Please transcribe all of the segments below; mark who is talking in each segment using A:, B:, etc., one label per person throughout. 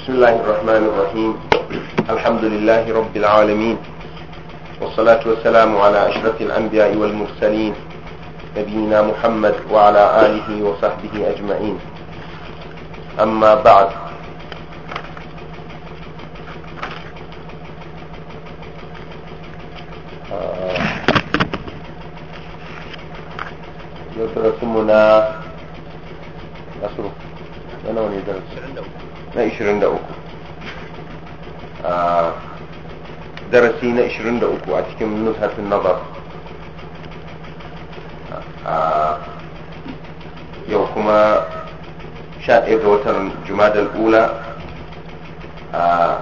A: بسم الله الرحمن الرحيم. الحمد لله رب العالمين، والصلاة والسلام على أشرف الأنبياء والمرسلين نبينا محمد وعلى آله وصحبه أجمعين. أما بعد، درسنا أصرف أنا وني درس na 23 darasi na 23 a cikin nuzhatun nazar. Yau kuma 11 ga watan Jumadal Ula a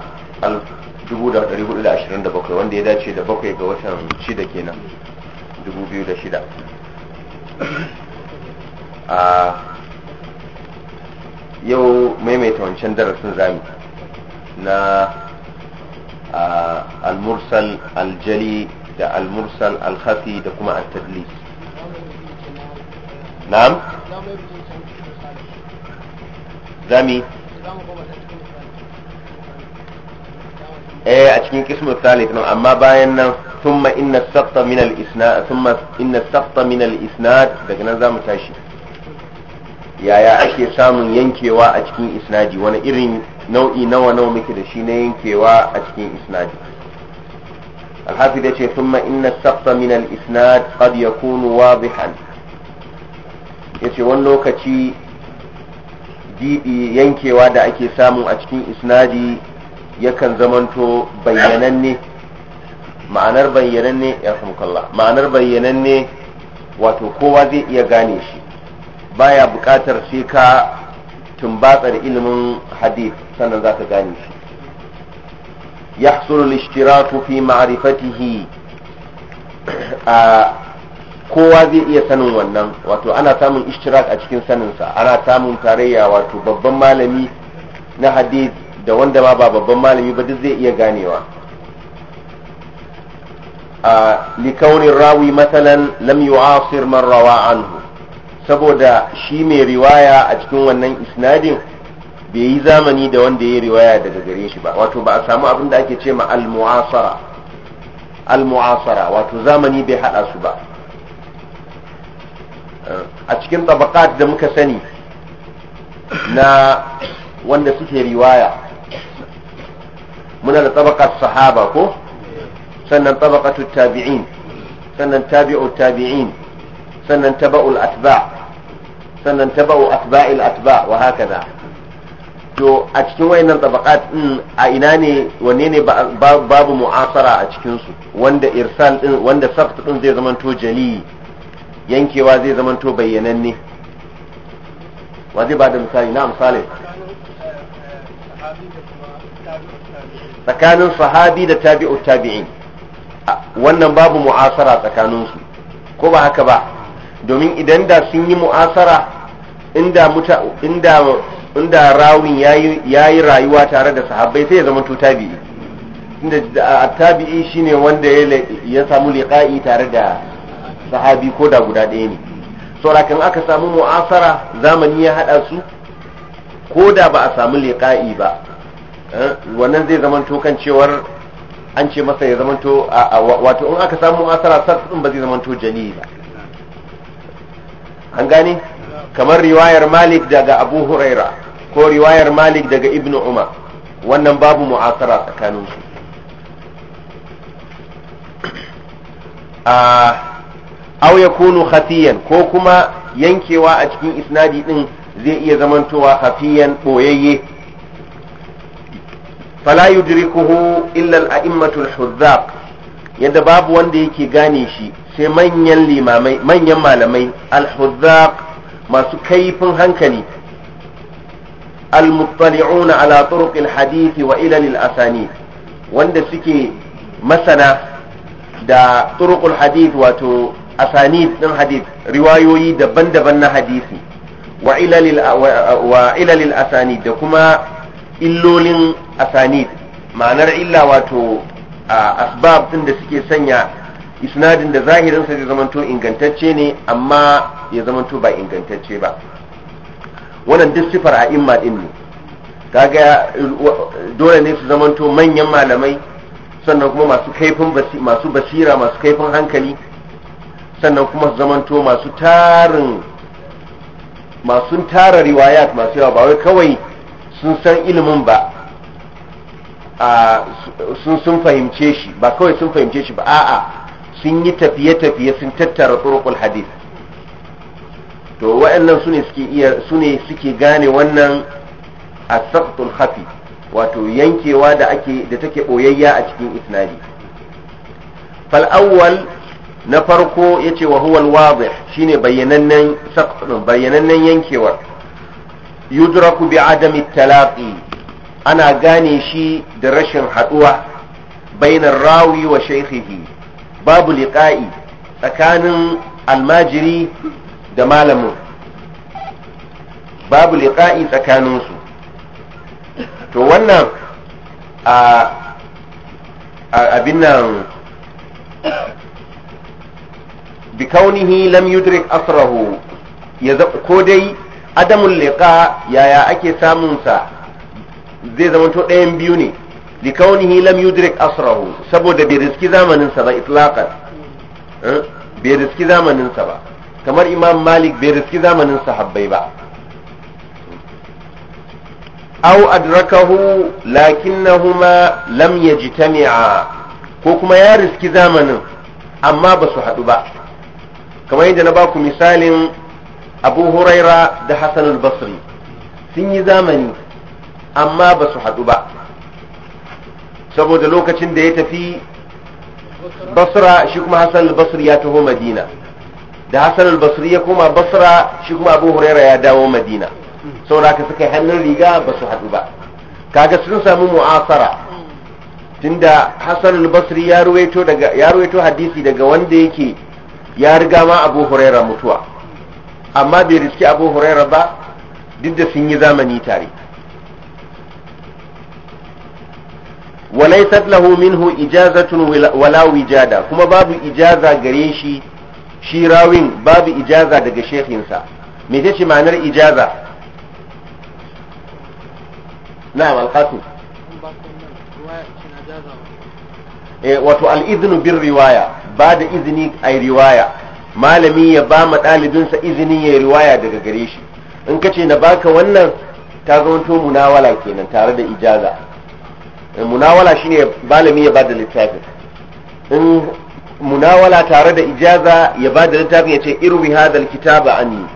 A: 1427, wanda ya dace da 7 ga watan 6 kenan 2006. Yau maimaita wancan darasin zami na al-mursal al-jali da al-mursal al-khafi da kuma at-tadlis. Na'am, zami a cikin qismu thalith no, amma bayan nan thumma inna as-saqta min al-isnad, thumma inna as-saqta min al-isnad, daga nan zamu tashi yaya ake samun yankewa a cikin isnadi, wani irin nau'i nawa muke da shi na yankewa a cikin isnadi. Al-Hafiz ya ce thumma inna as-saqta min al-isnad qad yakunu wadihan, yace wani lokaci yankewa da ake samu a cikin isnadi yakan zamanto bayyananne. Ma'anar bayyananne, yarhamukallah, ma'anar bayyananne wato kowa zai iya gane shi, baya buƙatar sai ka tumbatsar ilimin hadith sannan za ka gane shi. Yahsulu al-ishtiraku fi ma'rifatihi, kowa zai iya sanin wannan, wato ana samun ishtirak a cikin saninsa, ana samun tarayya, wato babban malami na hadith da wanda ma ba babban malami ba duk zai iya ganewa. Likaunin rawi masalan lam yu'asir man rawa anhu, saboda shi mai riwaya a cikin wannan isnadin bai yi zamani da wanda ya riwaya daga gare shi ba, wato ba a samu abin da ake ce ma al-mu'asara, wato zamani bai hada su ba. A cikin tabaqat da muka sani na wanda suke riwaya, muna da tabaqat sahaba ko, sannan tabaqatut tabi'in, sannan tabi'ut tabi'in, sannan taba'ul atba', sannan taba'u atba'il atba' wa hakaza. To a cikin wayannan tabaqat din a ina ne, wanne ne babu mu'asara a cikin su, wanda irsal din, wanda sabt din zai zamanto jali, yankewa zai zamanto bayyananne? Wa zai bada misali? Na misali tsakanin sahabi da tabi'ut tabi'in, wannan babu mu'asara tsakanin su, ko ba haka ba? Domin idan da sun yi mu'asara, inda rawin yayi rayuwa tare da sahabbai sai ya zama to tabi'i, inda tabi'i shine wanda ya samu liqa'i tare da sahabi ko da guda ɗaya ne. Saboda kan aka samu mu'asara, zamani ya hada su, ko da ba a samu liqa'i ba, wannan zai zama to kan cewar an ce masa ya zama to, wato in aka samu mu'asara sarf din ba zai zama to jali ba. An gane? Kamar riwayar Malik daga Abu Huraira ko riwayar Malik daga Ibn Umar, wannan babu mu'asara tsakanin su. Aw yakunu khafiyan, ko kuma yankewa a cikin isnadi din zai iya zamantowa khafiyan, boyayye. Fala yudrikuhu illa al-a'immatul huzzaq, yadda babu wanda yake gane shi sai manyan limamai, manyan malamai, al-huzzaq, masu kaifin hankali, al-muttali'una ala turuq al-hadith wa ilal al-asanid, wanda suke masana da turuq al-hadith, wato asanid din hadith, riwayoyi daban-daban na hadisi, wa ilal al-asanid, da kuma illolin asanid. Ma'anar illa wato asbab din da suke sanya isnadin da zahirinsa zai zamanto ingantacce ne amma ya zamanto ba ingantacce ba. Wannan duk sifar a'imma din ne. kaga dole ne su zamanto manyan malamai, sannan kuma masu basira, masu kaifin hankali, sannan kuma su zamanto masu tara riwayat masu yawa, ba wai kawai sun san ilimin ba, sun fahimce shi ba, kawai sun fahimce shi ba, a'a sun yi tafiye-tafiye sun tattara turuqul hadith. to wa'annan sune suke gane wannan as-saqtul khafi, wato yankewa da take boyayya a cikin isnadi. fal awwal, na farko yace wa huwa al-wadih, shine bayyanannen saqtun, bayyanannen yankewar. yudraku bi adami talaqi, ana gane shi da rashin haduwa bainar rawi wa shaykhihi, babu liqa'i tsakanin almajiri da malamin, babu liqa'i tsakaninsu. to wannan abin nan bi kaunihi lam yudrik asrahu, ko dai adamul liqa yaya ake samun sa, zai zama to ɗayan biyu ne. li kaunihi lam yudrik asrahu, saboda bai riski zamanin sa ba itlaqan, bai riski zamanin sa ba, kamar imam malik bai riski zamanin sahabbai ba. aw adrakahu lakinnahuma lam yajtami'a, ko kuma ya riski zamanin amma ba su haɗu ba, kamar yadda na baku misalin abu huraira da hassan al-basri, sun yi zamani amma ba su haɗu ba, saboda lokacin da ya tafi basra shi kuma hassan al-basri ya taho madina, da hassan al-basri ya koma basra shi kuma abu huraira ya dawo madina, saboda haka suka yi hannun riga ba su haɗu ba. kaga sun samu mu'asara, tunda hassan al-basri ya ruwaito hadisi daga wanda yake ya riga ma abu huraira mutuwa, amma bai riski abu huraira ba duk da sun yi zamani tare. walaysat lahu minhu ijazatun wala wijada, kuma babu ijaza gare shi rawin, babu ijaza daga shekinsa. me ce ma'anar ijaza? na'am al-qasim, wato al-idhnu bir riwaya, ba da izini ai riwaya, malami ya ba ma ɗalibinsa izinin ya riwaya daga gare shi. in ka ce na baka wannan, ta zamanto munawala kenan tare da ijaza. munawala shine malami ya ba da littafin, in munawala tare da ijaza ya ba da littafin ya ce irwi hadal kitaba anni.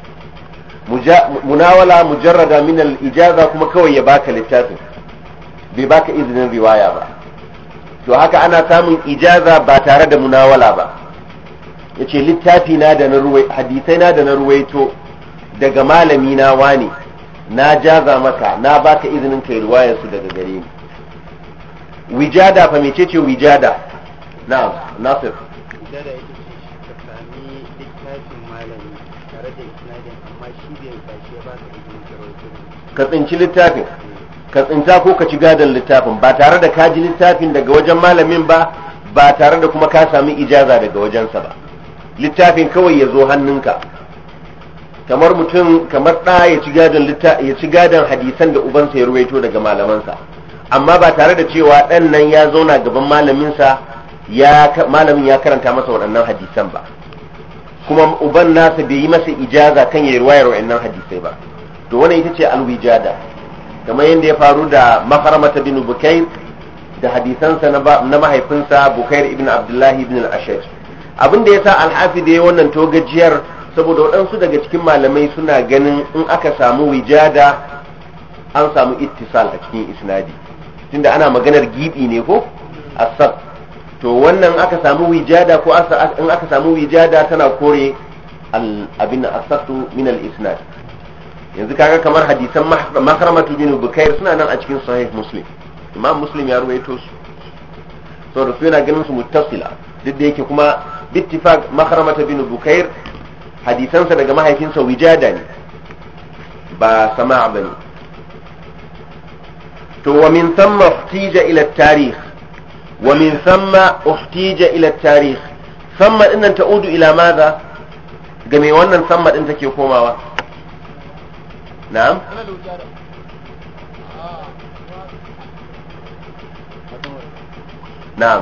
A: munawala mujarrada min al-ijaza kuma kawai ya baka littafin, bai baka izinin riwaya ba. to haka ana samun ijaza ba tare da munawala ba. yace littafi na da na hadisai na da na ruwaito daga malami na wani, na jaza maka, na baka izinin kai riwayar su daga gare ni. wijada fa mecece wijada? na'am nasir.
B: wijada ita ce ka sami littafin malami tare da isnadin, amma shi bai bashi ya baka izinin karatu.
A: ka tsinci littafin, ka tsinta ko ka ci gadon littafin ba tare da ka ji littafin daga wajen malamin ba, ba tare da kuma ka sami ijaza daga wajensa ba. littafin kawai ya zo hannunka, kamar mutum, kamar ɗa ya ci gadon hadisan da ubansa ya ruwaito daga malamansa, amma ba tare da cewa ɗan nan ya zauna gaban malaminsa malamin ya karanta masa waɗannan hadisan ba, kuma uban nasa bai yi masa ijaza kan ya riwayar waɗannan hadisai ba. to wannan ita ce alwijada, kamar yadda ya faru da Makhramata bin Bukair da hadisansa na mahaifinsa Bukair ibn Abdullahi ibn al-Ashaj. abin da yasa al-Hafiz ya wannan togajiyar, saboda waɗansu daga cikin malamai suna ganin in aka samu wijada an samu ittisal a cikin isnadi, tunda ana maganar gibi ne ko asab. to wannan aka samu wijada, ko in aka samu wijada tana kore abin asabtu min al-isnad. yanzu kaga kamar hadisan Makhramatu bin Bukair suna nan a cikin sahih Muslim, Imam Muslim ya ruwaito su, saboda su yana ganin su muttasila, duk da yake kuma bittifaq Makhramatu bin Bukair hadisansa daga mahaifinsa wijada ne ba sama' bane. to wa min thumma uhtija ila at-tarikh, wa min thumma uhtija ila at-tarikh. thumma dinnan ta'udu ila madha? ga me wannan thumma din take komawa? na'am na'am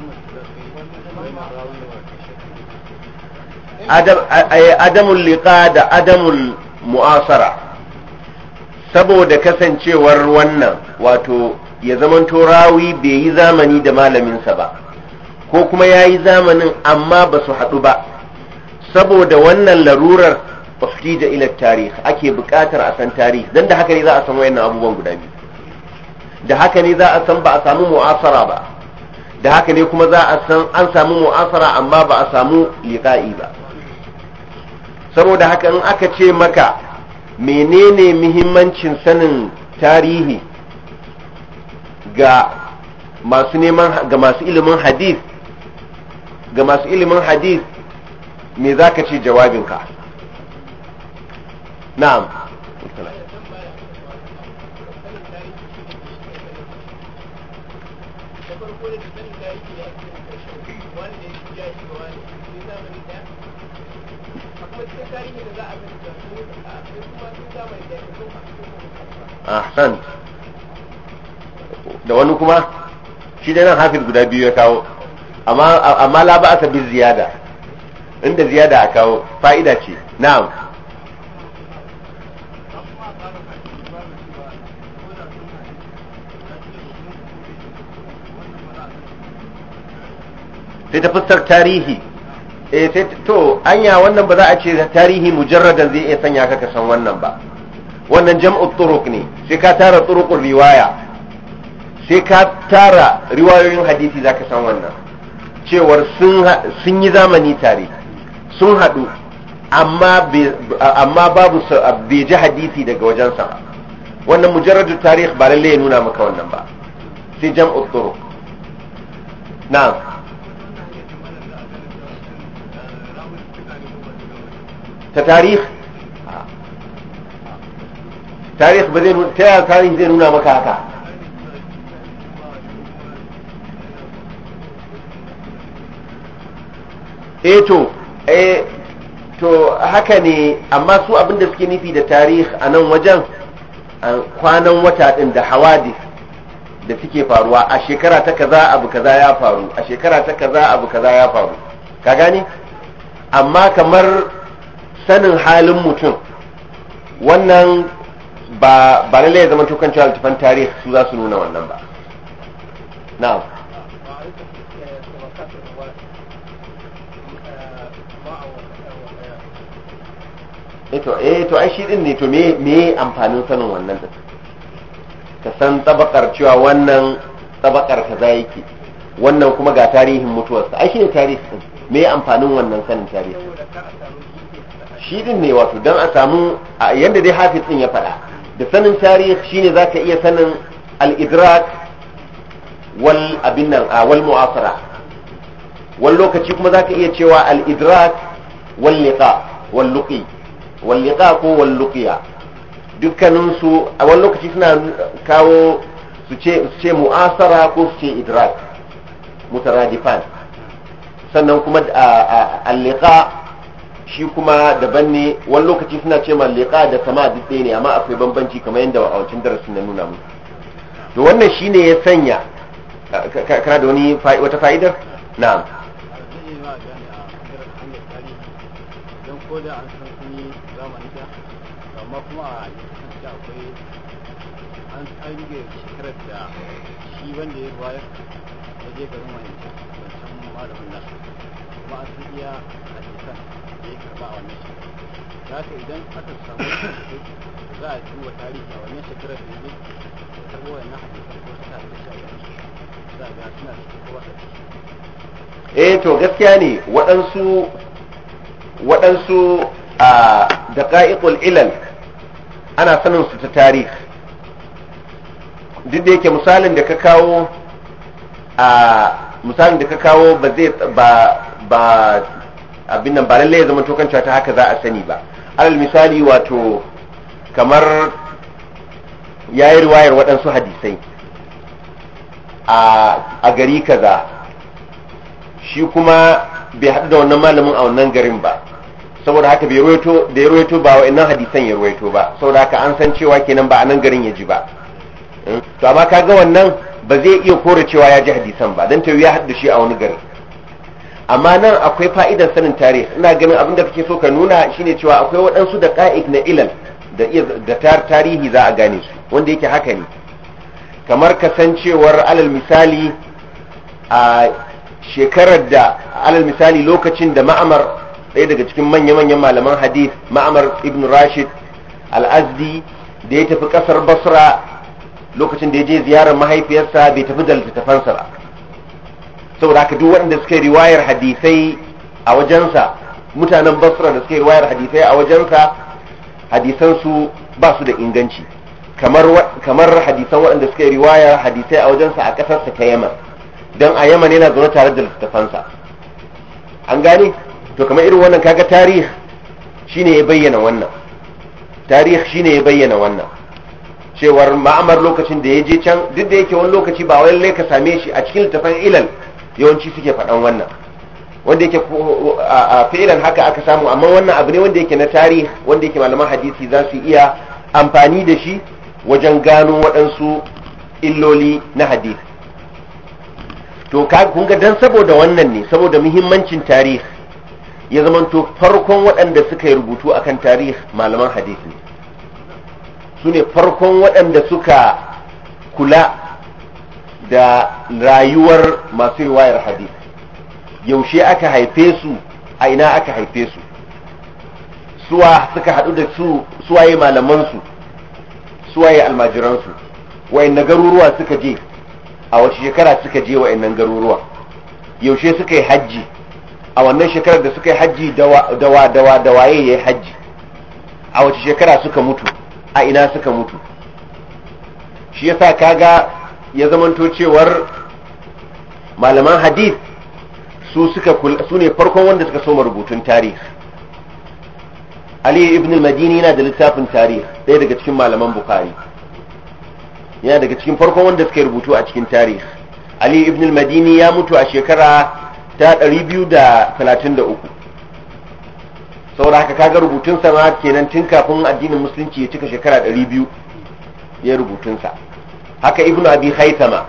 A: adamul liqa da adamul mu'asara, saboda kasancewar wannan wato ya zamanto rawi bai yi zamani da malaminsa ba ko kuma ya yi zamanin amma ba su haɗu ba, saboda wannan larurar uftija ila tarih ake buƙatar a san tarihi, dan da haka ne za a san wayannan abubuwan guda biyu, da haka ne za a san ba a samu mu'asara ba, da haka ne kuma za a san an samu mu'asara amma ba a samu liqa'i ba. Saboda haka in aka ce maka menene muhimmancin sanin tarihi ga masu ilimin hadith, me zaka ce jawabinka? na'am ahsan. Da wani kuma shi da nan hafiz guda biyu ya kawo, amma la ba asa bi ziyada, inda ziyada a kawo fa'ida ce. Na'am sai ta fuskar tarihi, sai to anya wannan ba za a ce tarihi mujarradan zai iya sanya ka san wannan ba, wannan jam'u turuq ne, sai ka tara turuqur riwaya, sai ka tara riwayoyin hadisi zaka san wannan cewar sun yi zamani tare, sun hadu amma babu bai ji hadisi daga wajensa. Wannan mujarradu tarikh ba lalle ya nuna maka wannan ba, sai jam'u turuq. Na'am ta tarikh ba zai nuna, ta yaya tarihi zai nuna maka haka? To haka ne, amma su abinda suke nufi da tarih a nan wajen kwanan wata din da hawadis da suke faruwa a shekara ta kaza abu kaza ya faru, a shekara ta kaza abu kaza ya faru, ka gane? Amma kamar sanin halin mutum wannan ba lallai ya zama tukan cewa littafan tarihi su za su nuna wannan ba. Na'am to ai shi din ne, to me amfanin sanin wannan din? Ka san tabakar cewa wannan tabakar kaza yake, wannan kuma ga tarihin mutuwarsa, ai shi ne tarihi din. Me amfanin wannan sanin tarihi? Shi din ne wato dan a samu yanda dai hafiz din ya faɗa, da sanin tarihi shine zaka iya sanin al-idrak wal wal mu'asara, wal lokaci kuma zaka iya cewa al-idrak wal liqa wal luqi wal liqa ko wal luqiya, dukkanin su a wani lokaci suna kawo su ce mu'asara ko su ce idrak mutaradifan, sannan kuma al-liqa shi kuma daban ne, wani lokaci suna ce liqa da sama duk ɗaya ne, amma akwai bambanci kamar yadda a wancan darasin na nuna mu. To wannan shine ya sanya kana da wata fa'idar? Na'am
B: ko da an san sun yi zamani da, amma kuma a yankin da akwai an rige shekarar da shi wanda ya ruwayar ya je garin wancan malamin nasu, kuma an san iya hadisan da ya karba a wannan shekarar. Da haka idan aka samu za a duba tarihi a wannan shekarar da ya je karbo wannan hadisan ko suka da shi a garin su, za a ga suna cikin kowa da ciki.
A: To gaskiya ne waɗansu a daƙa'iƙul ilal ana sanin su ta tarihi, duk da yake misalin da ka kawo ba zai ba abin nan ba lallai ya zama tokancewa ta haka za a sani ba. Alal misali wato kamar yayi riwayar waɗansu hadisai a gari kaza, shi kuma bai haɗu da wannan malamin a wannan garin ba, saboda haka bai ruwaito da ya ruwaito ba wa'annan hadisan ya ruwaito ba, saboda haka an san cewa kenan ba a nan garin ya ji ba. To amma kaga wannan ba zai iya kore cewa ya ji hadisan ba dan tayi ya haddu shi a wani gari. Amma nan akwai fa'idar sanin tarihi. Ina ganin abin da kake so ka nuna shine cewa akwai waɗansu da ka'ik na ilal da tarihi za a gane su, wanda yake haka ne. Kamar kasancewar alal misali a shekarar da alal misali lokacin da Ma'mar, ɗaya daga cikin manya-manyan malaman hadith, Ma'mar ibn Rashid al-Azdi, da ya tafi ƙasar Basra lokacin da ya je ziyarar mahaifiyarsa, bai tafi da littattafansa ba. Saboda haka duk waɗanda suka yi riwayar hadisai a wajensa, mutanen Basra da suka yi riwayar hadisai a wajensa, hadisansu ba su da inganci kamar hadisan waɗanda suka yi riwayar hadisai a wajensa a ƙasarsa ta Yaman, don a Yaman yana zaune tare da littattafansa. An gane? To kamar irin wannan kaga tarihi shine ya bayyana wannan. Tarihi shine ya bayyana wannan. Cewar Ma'mar lokacin da ya je can, duk da yake wani lokaci ba wai lalle ka same shi a cikin littafan ilal yawanci suke faɗan wannan, wanda yake a fi'ilan haka aka samu, amma wannan abu ne wanda yake na tarihi, wanda yake malaman hadisi za su iya amfani da shi wajen gano waɗansu illoli na hadisi. To kun ga dan saboda wannan ne, saboda muhimmancin tarihi, ya zamanto farkon waɗanda suka yi rubutu akan tarihi malaman hadisi su ne farkon waɗanda suka kula da rayuwar masu riwayar hadisi. Yaushe aka haife su, a ina aka haife su, suwa suka haɗu da su, suwaye malamansu, suwaye almajiransu, wa'inna garuruwa suka je, a wace shekara suka je wa'innan garuruwa, yaushe suka yi hajji, a wannan shekarar da suka yi hajji da waye ya yi hajji, a wace shekara suka mutu, a ina suka mutu. Shi yasa kaga ya zamanto cewar malaman hadith su ne farkon wanda suka soma rubutun tarihi. Ali ibn al-Madini yana da littafin tarihi, ɗaya daga cikin malaman Bukhari, yana daga cikin farkon wanda suka rubutu a cikin tarihi. Ali ibn al-Madini ya mutu a shekara ta 233. Saboda haka kaga rubutunsa ma kenan tun kafin addinin musulunci ya cika shekara 200 ya rubutunsa. Haka ibn abi haythama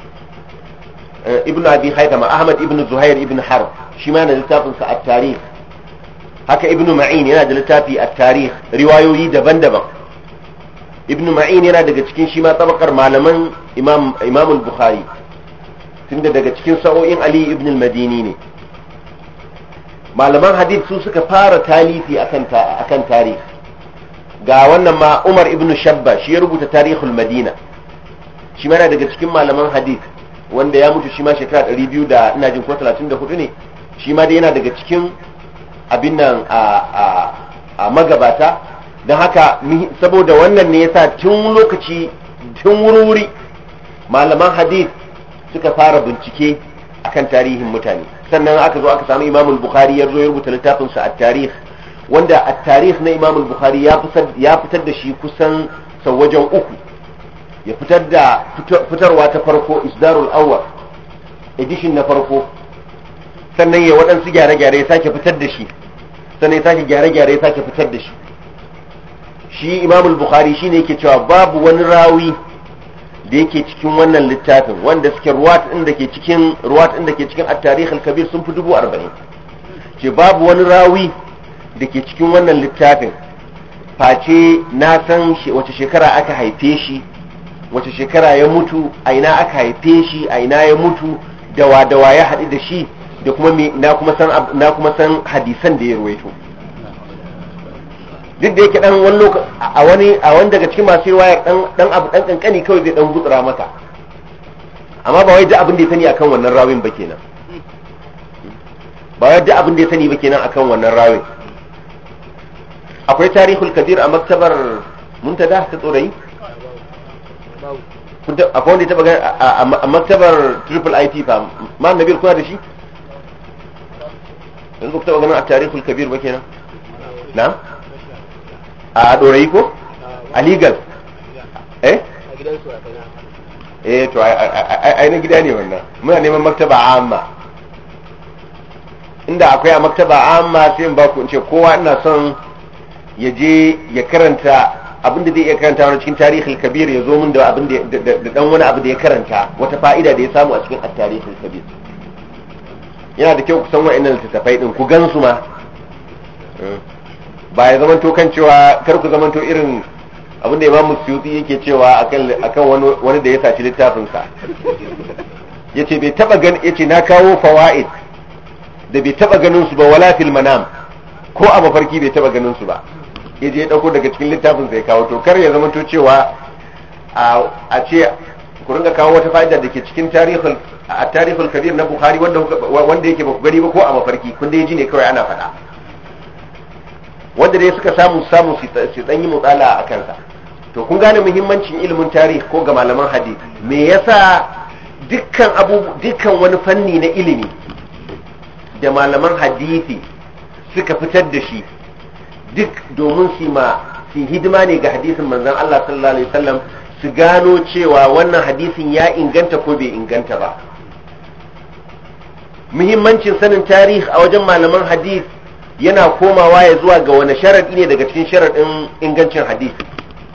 A: Ahmad ibn Zuhair ibn Harb, shi ma yana da littafinsa at-tarikh. Haka ibn Ma'in yana da littafi at-tarikh, riwayoyi daban-daban. Ibn Ma'in yana daga cikin shi ma tabakar malaman Imam al-Bukhari, tunda daga cikin sa'o'in Ali ibn al-Madini ne. Malaman hadith su suka fara talifi akan tarihi. Ga wannan ma Umar ibn Shabba, shi ya rubuta Tarihul Madina, shi ma yana daga cikin malaman hadith, wanda ya mutu shi ma shekara 200 da ina jin ko 34 ne. Shi ma dai yana daga cikin abin nan a magabata. Don haka saboda wannan ne yasa tun wuri malaman hadith suka fara bincike akan tarihin mutane. Sannan aka zo aka samu Imam al-Bukhari ya zo ya rubuta littafin sa at-tarikh, wanda at-tarikh na Imam al-Bukhari ya fitar da shi kusan sau wajen uku. Ya fitar da fitarwa ta farko, isdarul awwal, edition na farko, sannan ya waɗansu gyare-gyare ya sake fitar da shi, sannan ya sake gyare-gyare ya sake fitar da shi. Shi Imam al-Bukhari shine yake cewa babu wani rawi da yake cikin wannan littafin wanda suke ruwat din da ke cikin at-tarikh al-kabir sun fi 40,000. Ce babu wani rawi da ke cikin wannan littafin face na san wace shekara aka haife shi, wace shekara ya mutu, a ina aka haife shi, a ina ya mutu, dawa ya haɗu da shi, da kuma na kuma san hadisan da ya ruwaito. Duk da yake dan wani lokaci a wani daga cikin masu riwaya dan abu dan kankani kawai zai dan gutsura maka, amma ba wai da abin da ya sani akan wannan rawin ba kenan, ba wai da abin da ya sani ba kenan akan wannan rawin. Akwai Tarihul Kabir a maktabar Muntada ta Tsorayi, akwai wanda ya taba gani a maktabar Triple IT fa ma Nabil kuna da shi? Yanzu ku taba ganin a Tarihul Kabir ba kenan? Na'am? A Dorayi ko? A legal? To ai na gida ne wannan. Muna neman maktaba amma. Inda akwai a maktaba amma sai in ba ku in ce kowa ina son ya je ya karanta abinda zai iya karanta wani cikin tarihul kabir ya zo min da abin da dan wani abu da ya karanta wata fa'ida da ya samu a cikin at-tarihul kabir. Yana da kyau ku san wa'annan littattafai din ku gansu ma ba ya zamanto kan cewa kar ku zamanto irin abin da Imam Suyuti yake cewa akan wani da ya saci littafin sa yace bai taba yace na kawo fawaid da bai taba ganin su ba wala fil manam, ko a mafarki bai taba ganin su ba, yaje ya dauko daga cikin littafin sai kawo. To kar ya zama to cewa a ce ku ringa kawo wata fa'ida da ke cikin tarihul kabir na Bukhari wanda yake ba ku gani ba ko a mafarki kun dai ji ne kawai ana faɗa, wanda dai suka samu su dan yi mutsala a kansa. To kun gane muhimmancin ilimin tarihi ko ga malaman hadisi. Me yasa dukkan wani fanni na ilimi da malaman hadisi suka fitar da shi duk domin su hidima ne ga hadisin manzon Allah sallallahu alaihi wasallam, su gano cewa wannan hadisin ya inganta ko bai inganta ba. Muhimmancin sanin tarihi a wajen malaman hadisi yana komawa ya zuwa ga wani sharadi ne daga cikin sharadin ingancin hadisi.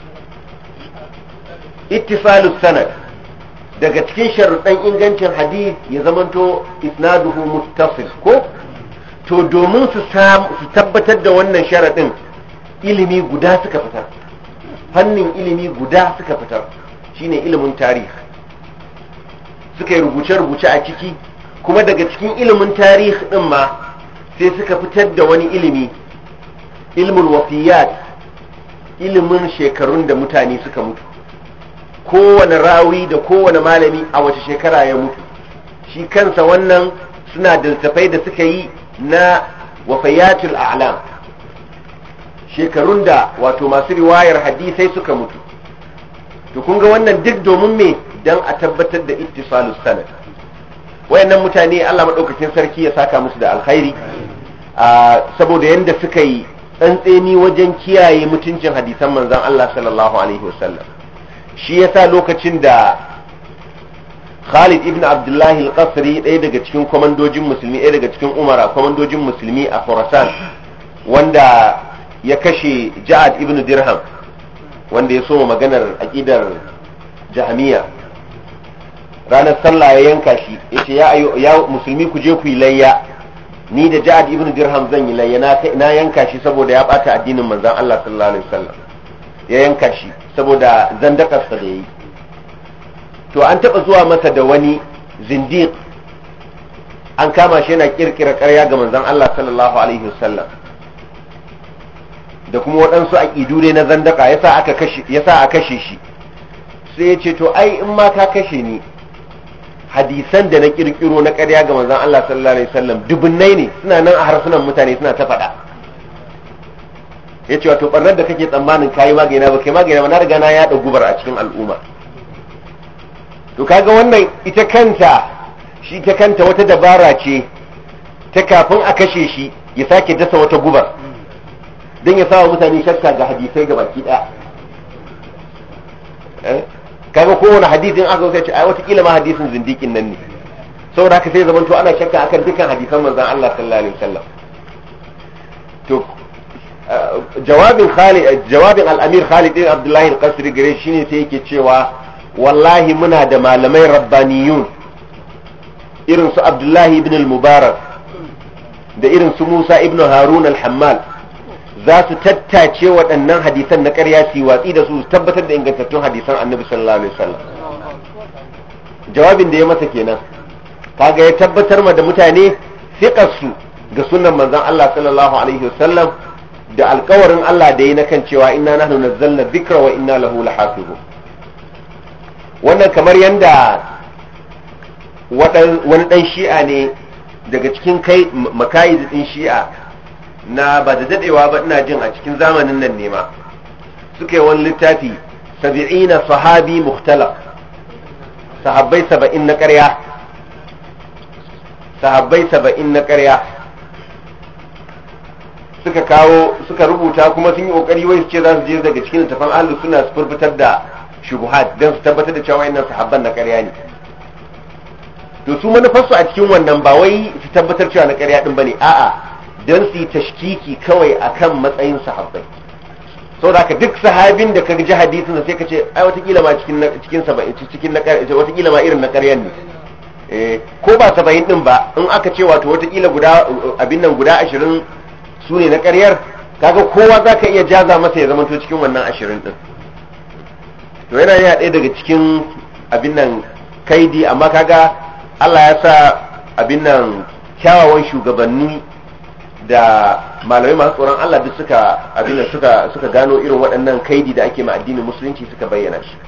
A: Ittisalus sanad, daga cikin sharuɗan ingancin hadith ya zamanto isnaduhu muttasil ko to domin su tabbatar da wannan sharaɗin ilimi guda suka fitar, fannin ilimi guda suka fitar, shine ilimin tarihi. Suka yi rubuce-rubuce a ciki, kuma daga cikin ilimin tarihi ɗin ma sai suka fitar da wani ilimi, ilmul wafiyat, ilimin shekarun da mutane suka mutu, kowane rawi da kowane malami a wace shekara ya mutu. Shi kansa wannan suna da littafai da suka yi na wafayatul a'lam, shekarun da wato masu riwayar hadisai suka mutu. To kun ga wannan duk domin me, dan a tabbatar da ittisalus sanad. Wayannan mutane Allah madaukakin sarki ya saka musu da alkhairi saboda yanda suka yi tsantseni wajen kiyaye mutuncin hadisan manzon Allah sallallahu alaihi wasallam. Shi yasa lokacin da Khalid ibn Abdullah al-Qasri, ɗaya daga cikin komandojin musulmi, ɗaya daga cikin umara komandojin musulmi a Khurasan, wanda ya kashe Ja'ad ibn Dirham, wanda ya soma maganar aqidar Jahmiya, ranar sallah ya yanka shi, yace ya musulmi ku je ku yi layya, ni da Ja'ad ibn Dirham zan yi layya, na yanka shi saboda ya bata addinin manzon Allah sallallahu alaihi wasallam, ya yanka shi saboda zandakarsa da yayi. To an taba zuwa masa da wani zindiq, an kama shi yana kirkira ƙarya ga manzon Allah sallallahu alaihi wasallam da kuma waɗansu aqidu ne na zandaka, yasa a kashe shi. Sai ya ce to ai in ma ka kashe ni, hadisan da na kirkiro na ƙarya ga manzon Allah sallallahu alaihi wasallam dubunnai ne, suna nan a harsunan mutane suna ta faɗa. Ya ce wato ɓarnar da kake tsammanin kayi magana ba kai magana ba, na riga na yaɗa gubar a cikin al'umma. To kaga wannan ita kanta wata dabara ce ta kafin a kashe shi ya sake dasa wata gubar don ya sawa mutane shakka ga hadisai ga baki ɗaya. Kaga kowane hadisin aka sai ce ai watakila ma hadisin zindikin nan ne, saboda haka sai zamanto ana shakka akan dukkan hadisan manzon Allah sallallahu alaihi wasallam. To jawabin al-amir Khalid ibn Abdullah al-Qasri gare shi ne sai yake cewa wallahi muna da malamai rabbaniyun irin su Abdullahi ibn al-Mubarak da irin su Musa ibn Harun al-Hammal, za su tattace waɗannan hadisan na ƙarya su watsi da su tabbatar da ingantattun hadisan Annabi sallallahu alaihi wasallam. Jawabin da ya masa kenan, kaga ya tabbatar ma da mutane fiqarsu ga sunnan manzon Allah sallallahu alaihi wasallam da alƙawarin Allah da yi na kan cewa inna nahnu nazzalna dhikra wa inna lahu lahafizun. Wannan kamar yanda wani dan shi'a ne daga cikin makayi din shi'a na ba da dadewa ba, ina jin a cikin zamanin nan ne ma suka yi wani littafi 70 sahabi mukhtalaq, sahabbai 70 na ƙarya, sahabbai 70 na ƙarya suka rubuta, kuma sun yi kokari wai su ce za su je daga cikin littafin ahlus sunna su furfutar da shubuhat don su tabbatar da cewa wayannan sahabban na ƙarya ne. To su manufarsu a cikin wannan ba wai su tabbatar cewa na ƙarya din bane, a'a don su yi tashkiki kawai akan matsayin sahabbai. saboda haka duk sahabin da ka ji hadisin sai ka ce ai watakila ma cikin 70 cikin na watakila ma irin na ƙaryan ne ko ba 70 din ba in aka ce wato watakila guda abin nan guda 20 su ne na ƙaryar kaga kowa za ka iya jaza masa ya zama to cikin wannan 20 din to yana ɗaya daga cikin abin nan kaidi amma kaga Allah ya sa abin nan kyawawan shugabanni da malamai masu tsoron Allah duk suka abin nan suka gano irin waɗannan kaidi da ake ma addinin musulunci suka bayyana shi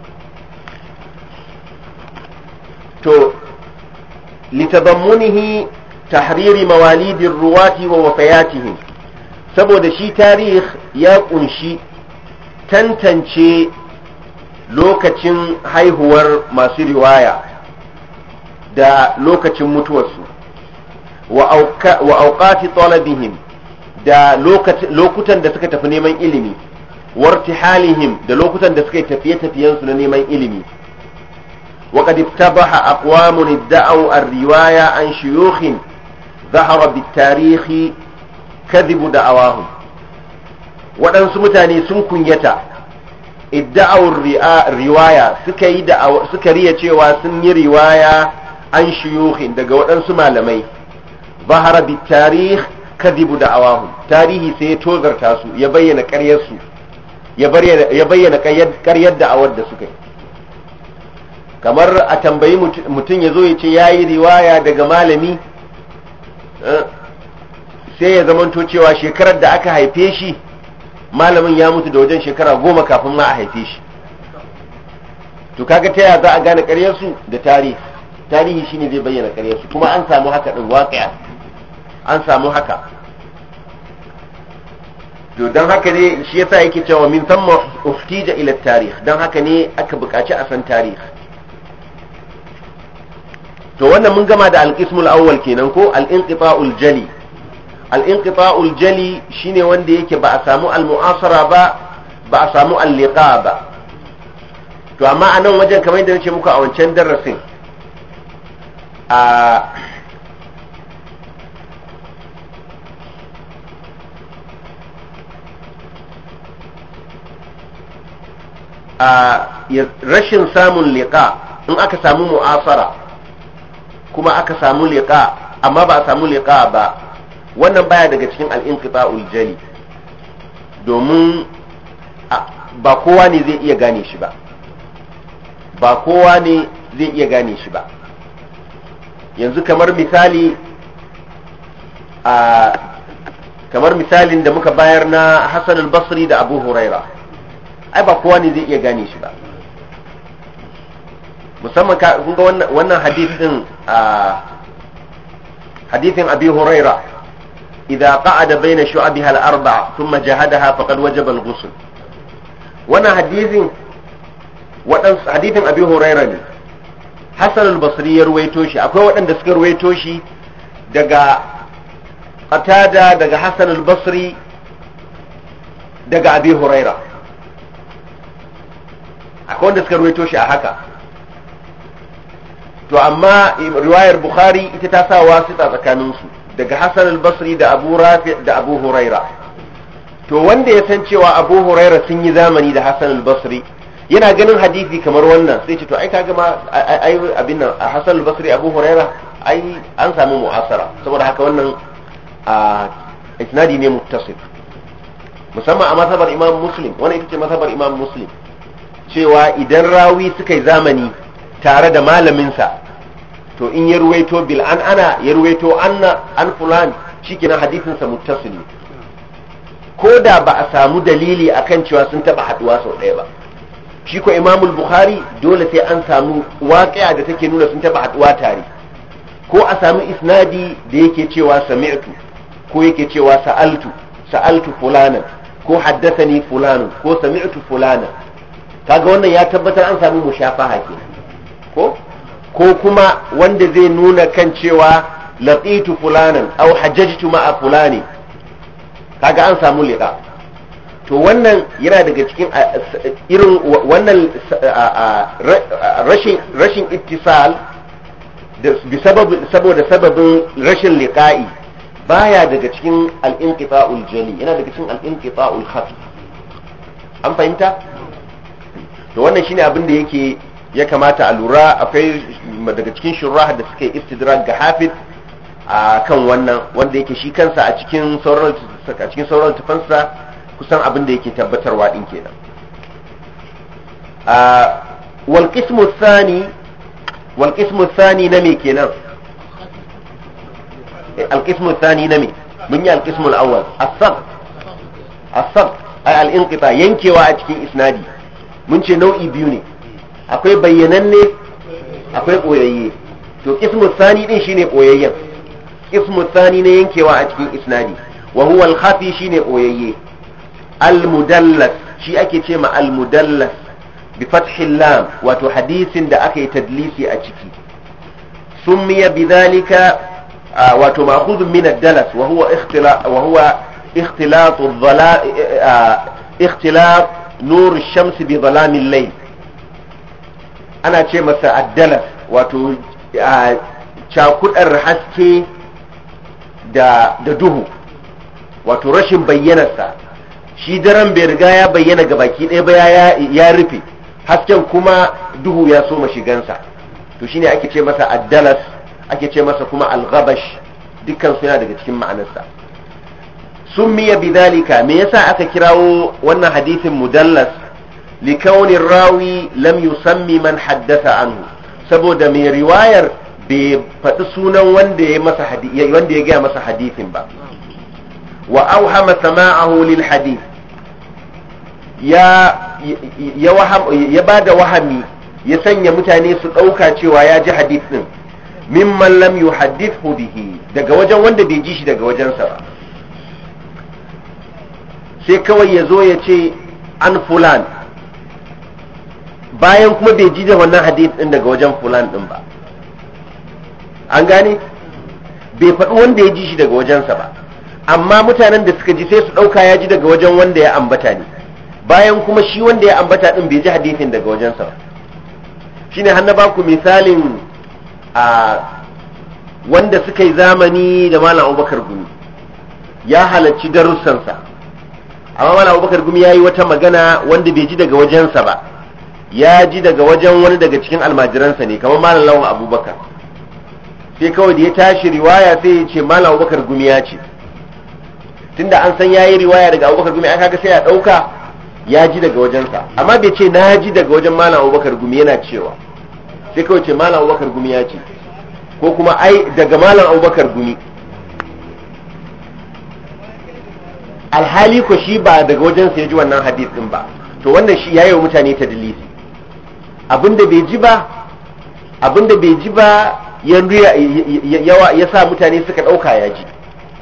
A: to litadammunihi tahriri mawalidir ruwati wa wafayatihim saboda shi tarih ya kunshi tantance lokacin haihuwar masu riwaya da lokacin mutuwarsu wa auqati talabihim da lokutan da suka tafi neman ilimi wartihalihim da lokutan da suka yi tafiye-tafiyensu na neman ilimi wa qad iftabaha aqwamun idda'u ar-riwaya an shuyukhin dhahara bit-tarikh kadhibu da'awahum waɗansu mutane sun kunyata idda'u riwaya suka riya cewa sun yi riwaya an shuyukhin daga waɗansu malamai zahara bi tarikh kadhibu da'awahum tarihi sai ya tozarta su ya bayyana ƙaryar su ya bayyana ƙaryar da'awar da suka yi kamar a tambayi mutum ya zo ya ce yayi riwaya daga malami sai ya zamanto cewa shekarar da aka haife shi malamin ya mutu da wajen shekara 10 kafin ma a haife shi to kaga ta yaya za a gane ƙaryar su da tarihi shine zai bayyana ƙaryar su kuma an samu haka din waqi'a an samu haka to dan haka ne shi yasa yake cewa min thumma uftija ila tarikh dan haka ne aka buƙaci a san tarihi to wannan mun gama da al-qismul awwal kenan ko al-inqita'ul jali al-inqita'ul jali shine wanda yake ba a samu al-mu'asara ba a samu al-liqa ba to amma anan wajen kamar yadda nace muku a wancan darasin rashin samun liqa in aka samu mu'asara kuma aka samu liqa amma ba a samu liqa ba wannan baya daga cikin al-inqita'ul jali domin ba kowa ne zai iya gane shi ba yanzu kamar misalin da muka bayar na Hassan al-Basri da Abu Huraira ai ba kowa ne zai iya gane shi ba musamman kun ga wannan hadithin Abi Huraira idza qa'ada bayna shu'abiha al-arba' thumma jahadaha faqad wajaba al-ghusl wannan hadithin Abi Huraira ne Hassan al-Basri ya ruwaito shi akwai waɗanda suka ruwaito shi daga Qatada daga Hassan al-Basri daga Abi Huraira akwai wanda suka ruwaito shi a haka to amma riwayar Bukhari ita ta sa wasita tsakanin su daga Hassan al-Basri da Abu Rafi da Abu Huraira to wanda ya san cewa Abu Huraira sun yi zamani da Hassan al-Basri yana ganin hadisi kamar wannan sai ce to ai kaga ma ai abin nan a Hassan al-Basri Abu Huraira ai an samu mu'asara saboda haka wannan isnadi ne muttasil musamman a mazhabar Imam Muslim wannan ita ce mazhabar Imam Muslim cewa idan rawi suka yi zamani tare da malamin sa to in ya ruwaito bil ana ya ruwaito an fulan shikenan hadisin sa muttasil ko da ba a samu dalili akan cewa sun taba haduwa sau ɗaya ba shi ko Imam Bukhari dole sai an samu waqi'a da take nuna sun taba haduwa tare ko a samu isnadi da yake cewa sami'tu ko yake cewa sa'altu fulanan ko haddathani fulanun ko sami'tu fulanan kaga wannan ya tabbatar an samu mushafaha ke ko kuma wanda zai nuna kan cewa laqitu fulanan aw hajjajtu ma'a fulani kaga an samu liqa to wannan yana daga cikin irin wannan rashin ittisal saboda sababin rashin liqa'i baya daga cikin al-inqita'ul jali yana daga cikin al-inqita'ul khafi an fahimta. to wannan shine abin da yake ya kamata a lura. Akwai daga cikin shurrah da suka yi istidrak ga Hafiz a kan wannan, wanda yake shi kansa a cikin sauran tufansa kusan abin da yake tabbatarwa din kenan. wal qismu thani na me kenan? al qismu thani na me? mun yi al qismu al awwal as-sab ay al inqita, yankewa a cikin isnadi. mun ce nau'i biyu ne, akwai bayyananne akwai boyayye. to qismu thani din shine boyayyen. qismu thani ne yankewa a cikin isnadi, wa huwa al khafi shine boyayye. al mudallas shi ake ce ma al mudallas bi fathil lam, wato hadisin da aka yi tadlisi a ciki. summiya bidhalika, wato ma'khudun min ad-dalas wa huwa ikhtilat nur ash-shams bi dhalam al-layl. ana ce masa ad-dalas, wato cakudar haske da duhu, wato rashin bayyanarsa. shi daren bai riga ya bayyana ga baki ɗaya ba, ya rufe hasken kuma duhu ya soma shigansa. to shine ake ce masa ad-dalas, ake ce masa kuma al-ghabash, dukkan su yana daga cikin ma'anarsa. summiya bidhalika, me yasa aka kirawo wannan hadisin mudallas? likawni rawi lam yusammi man haddatha anhu, saboda mai riwayar bai faɗi sunan wanda ya gaya masa hadisin ba. wa auhama sama'ahu lil hadith, ya ba da wahami, ya sanya mutane su ɗauka cewa ya ji hadith ɗin mimman lam yuhaddithu bihi, daga wajen wanda bai ji shi daga wajensa ba. sai kawai ya zo ya ce an fulan, bayan kuma bai ji da wannan hadith ɗin daga wajen fulan ɗin ba. an gane, bai faɗi wanda ya ji shi daga wajensa ba, amma mutanen da suka ji sai su ɗauka ya ji daga wajen wanda ya ambata ne, bayan kuma shi wanda ya ambata din bai ji hadisin daga wajensa ba. shine har na baku misalin wanda suka yi zamani da Malam Abubakar Gumi, ya halarci darussansa, amma Malam Abubakar Gumi ya yi wata magana wanda bai ji daga wajensa ba, ya ji daga wajen wani daga cikin almajiransa ne, kamar Malam Lawan Abubakar. sai kawai da ya tashi riwaya sai ya ce Malam Abubakar Gumi ya ce, tunda an san ya yi riwaya daga Abubakar Gumi, aka ga sai ya ɗauka ya ji daga wajensa, amma bai ce na ji daga wajen Malam Abubakar Gumi yana cewa, sai kawai ce Malam Abubakar Gumi ya ce, ko kuma ai daga Malam Abubakar Gumi. alhali ko shi ba daga wajensa ya ji wannan hadith din ba. to wannan shi yayi wa mutane tadlisi, abinda bai ji ba ya sa mutane suka dauka ya ji.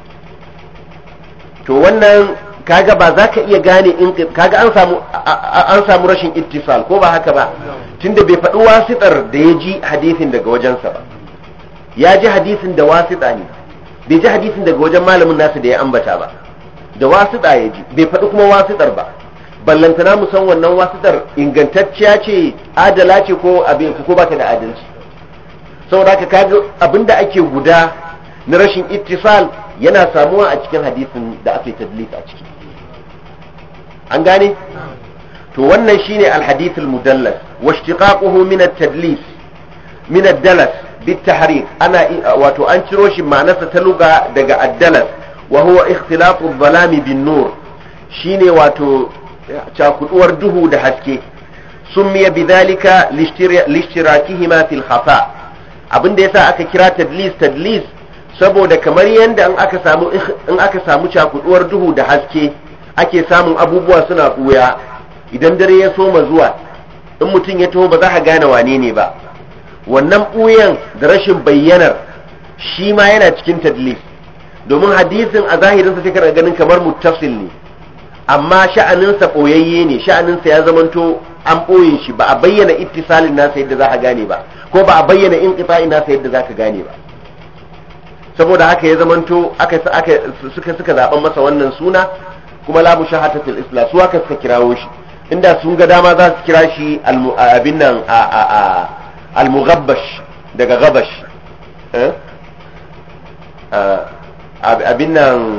A: to wannan kaga ba za ka iya gane in kaga an samu rashin ittisal, ko ba haka ba, tunda bai faɗi wasitar da ya ji hadisin daga wajensa ba. ya ji hadisin da wasita ne, bai ji hadisin daga wajen malamin nasu da ya ambata ba, da wasita ya ji, bai faɗi kuma wasitar ba. ballantana mu san wannan wasitar ingantacciya ce, adala ce, ko abin ko ba ta da adalci. saboda haka kaga abinda ake guda na rashin ittisal yana samuwa a cikin hadisin da ake tadlis a ciki. an gane? to wannan shine al-hadith al-mudallas wa ishtiqaquhu min at-tadlis min ad-dalas bit-tahrik. ana wato an ciro shi ma'anarsa ta lugha daga ad-dalas, wa huwa ikhtilatu adh-dhalami bin-nur, shine wato cakuduwar duhu da haske. summiya bidhalika lishtirakihima fil khafa, abinda yasa aka kira tadlis saboda kamar yanda in aka samu cakuduwar duhu da haske ake samun abubuwa suna buya. idan dare ya soma zuwa, in mutum ya taho ba za ka gane wane ne ba. wannan buyan da rashin bayyanar shi ma yana cikin tadlis, domin hadisin a zahirinsa sai kana ganin kamar muttasil ne, amma sha'aninsa ɓoyayye ne, sha'aninsa ya zamanto an ɓoye shi, ba a bayyana ittisalin nasa yadda za ka gane ba, ko ba a bayyana inqita'in nasa yadda za ka gane ba. saboda haka ya zamanto suka zaɓen masa wannan suna, kuma la mushahatatul isla, su haka suka kirawo shi. inda sun ga dama za su kira shi abin nan al-mughabbash daga gabash, abin nan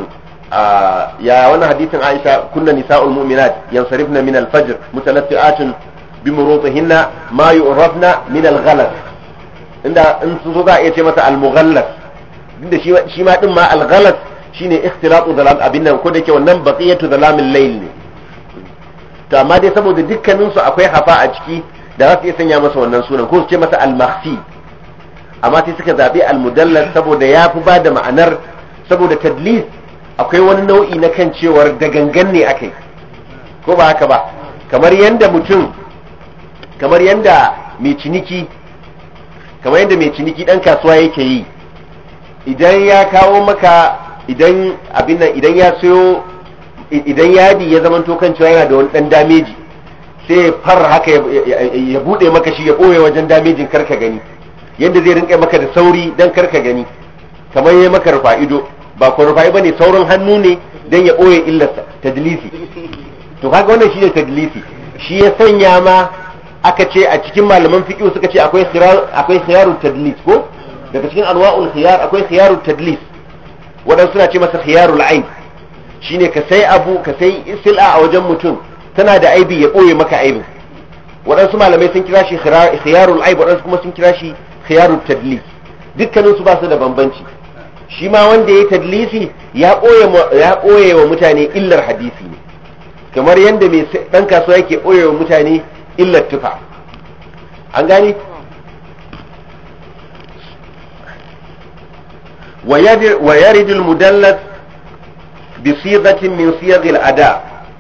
A: ya wannan hadisin Aisha kunna nisa'ul mu'minat yansarifna min al-fajr mutalaffi'atun bi murutihinna ma yu'rafna min al-ghalas inda in sun so za a iya ce masa al-mughallas inda shi ma din ma al-ghalas shine ikhtilatu zalam abin nan ko da yake wannan baqiyatu zalamil layl ne to amma dai saboda dukkanin su akwai hafa a ciki da za su iya sanya masa wannan sunan ko su ce masa al-makhfi amma sai suka zabi al-mudallas saboda ya fi ba da ma'anar saboda tadlis akwai wani nau'i na kan cewar da gangan ne akai ko ba haka ba kamar yanda mai ciniki dan kasuwa yake yi idan ya kawo maka idan abin nan idan ya sayo idan yadi ya zamanto kan cewa yana da wani dan dameji sai far haka ya bude maka shi ya boye wajen damejin karka gani yanda zai rinka maka da sauri dan karka gani kamar yayi maka rufa'ido ba ko rufa'i bane saurin hannu ne dan ya boye illarsa tadlisi to kaga wannan shine tadlisi shi ya sanya ma aka ce a cikin malaman fiqh suka ce akwai khiyarut tadlis ko daga cikin anwa'ul khiyar akwai khiyarut tadlis wadan suna ce masa khiyarul aib shine ka sai sil'a a wajen mutum tana da aibi ya boye maka aibin wadansu malamai sun kira shi khiyarul aib wadansu kuma sun kira shi khiyarut tadlis dukkanin su ba su da bambanci shi ma wanda ya tadlisi ya boye wa mutane illar hadisi ne kamar yanda mai dan kasuwa yake boye wa mutane illar tufa an gani ويرد المدلس بصيغة من صيغ الأداء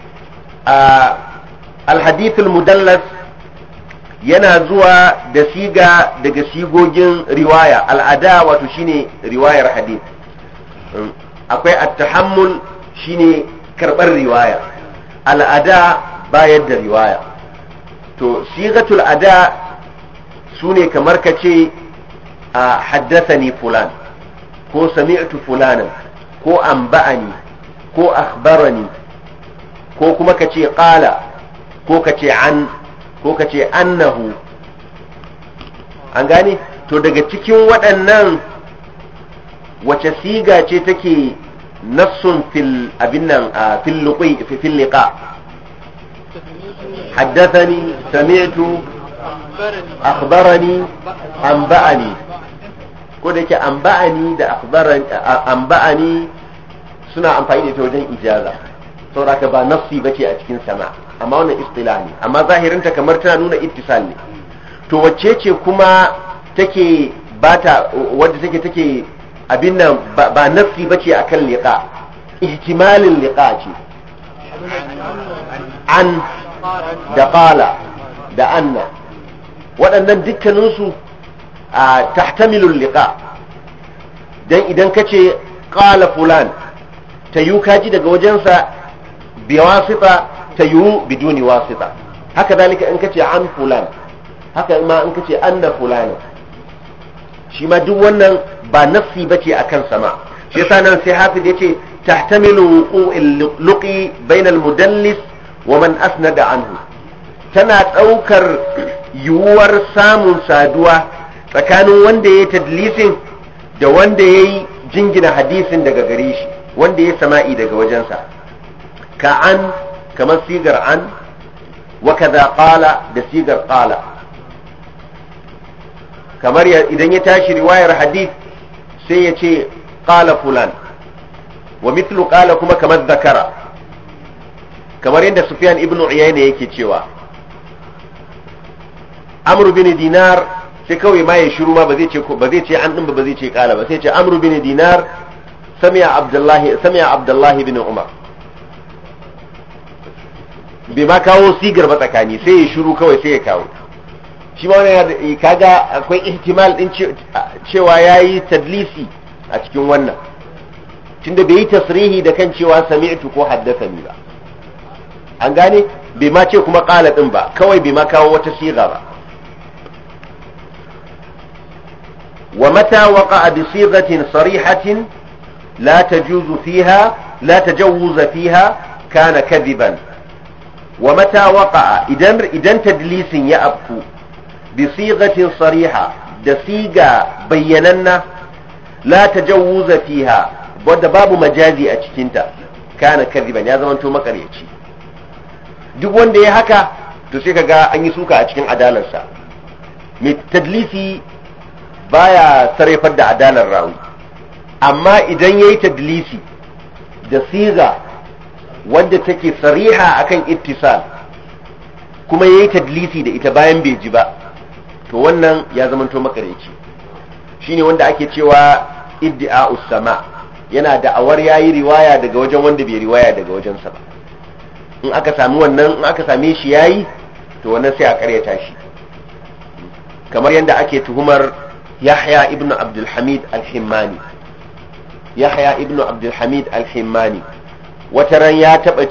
A: الحديث المدلس yana zuwa da siga daga sigogin riwaya al'ada wato shine riwayar hadith akwai at-tahammul shine karbar riwaya al'ada bayar da riwaya to sigatul ada sune kamar kace haddathani fulan ko sami'tu fulanan ko anba'ani ko akhbarani ko kuma kace qala ko kace an ko kace annahu an gane to daga cikin waɗannan wace siga ce take nafsun fil abinnan fil luqi fil liqa haddathani sami'tu akhbarani anba'ani ko da yake anba'ani da anba'ani suna amfani da ita wajen ijaza saboda ba nafsi bace a cikin sama amma wannan istilah ne amma zahirinta kamar tana nuna ittisal ne to wacce ce kuma take bata wanda take abin nan ba nafsi bace akan liqa ihtimalin liqa ce an da qala da anna waɗannan dukkaninsu tahtamilul liqa dan idan kace qala fulan tayu kaji daga wajensa bi wasita tayu biduni wasita haka dalika in kace an fulan haka ma in kace anna fulana shi ma duk wannan ba nafsi bace akan sama shi yasa nan sai hafiz yace tahtamilu wuqu'il luqi bainal mudallis wa man asnada anhu tana daukar yuwar samun saduwa tsakanin wanda ya tadlisin da wanda ya yi jingina hadisin daga gare shi wanda ya sama'i daga wajensa ka an kamar sigar an wa kaza qala da sigar qala kamar idan ya tashi riwayar hadith sai ya ce qala fulan wa mithlu qala kuma kamar zakara kamar yadda Sufyan ibn Uyayna yake cewa Amr bin Dinar sai kawai ma ya shiru ma ba zai ce an din ba zai ce kala ba sai ce Amr bin Dinar sami'a Abdullah bin Umar bai ma kawo sigar ba tsakani sai ya shiru kawai sai ya kawo shi ma wannan kaga akwai ihtimal din cewa yayi tadlisi a cikin wannan tunda bai yi tasrihi da kan cewa sami'tu ko haddathani ba an gane bai ma ce kuma kala din ba kawai bai ma kawo wata siga ba ومتى وقع بصيغة صريحة لا تجوز فيها كان كذبا ومتى وقع إذن تدليس يأبكو بصيغة صريحة دسيغة بيننا لا تجوز فيها باب مجازي أتشكنت kana kadhiban ya zama to makaryaci. Duk wanda ya haka to sai kaga an yi suka a cikin adalarsa. Mai tadlisi baya sarrafar da adalar rawi, amma idan yayi tadlisi da siga wanda take sariha akan ittisal kuma yayi tadlisi da ita bayan bai ji ba, to wannan ya zamanto makareci. Shine wanda ake cewa iddi'a'us sama, yana da awar yayi riwaya daga wajen wanda bai riwaya daga wajensa ba. In aka sami wannan, in aka same shi yayi, to wannan sai a karyata shi. Kamar yadda ake tuhumar Yahya ibn Abdul Hamid al-Himmani. Yahya ibn Abdul Hamid al-Himmani wataran ya taba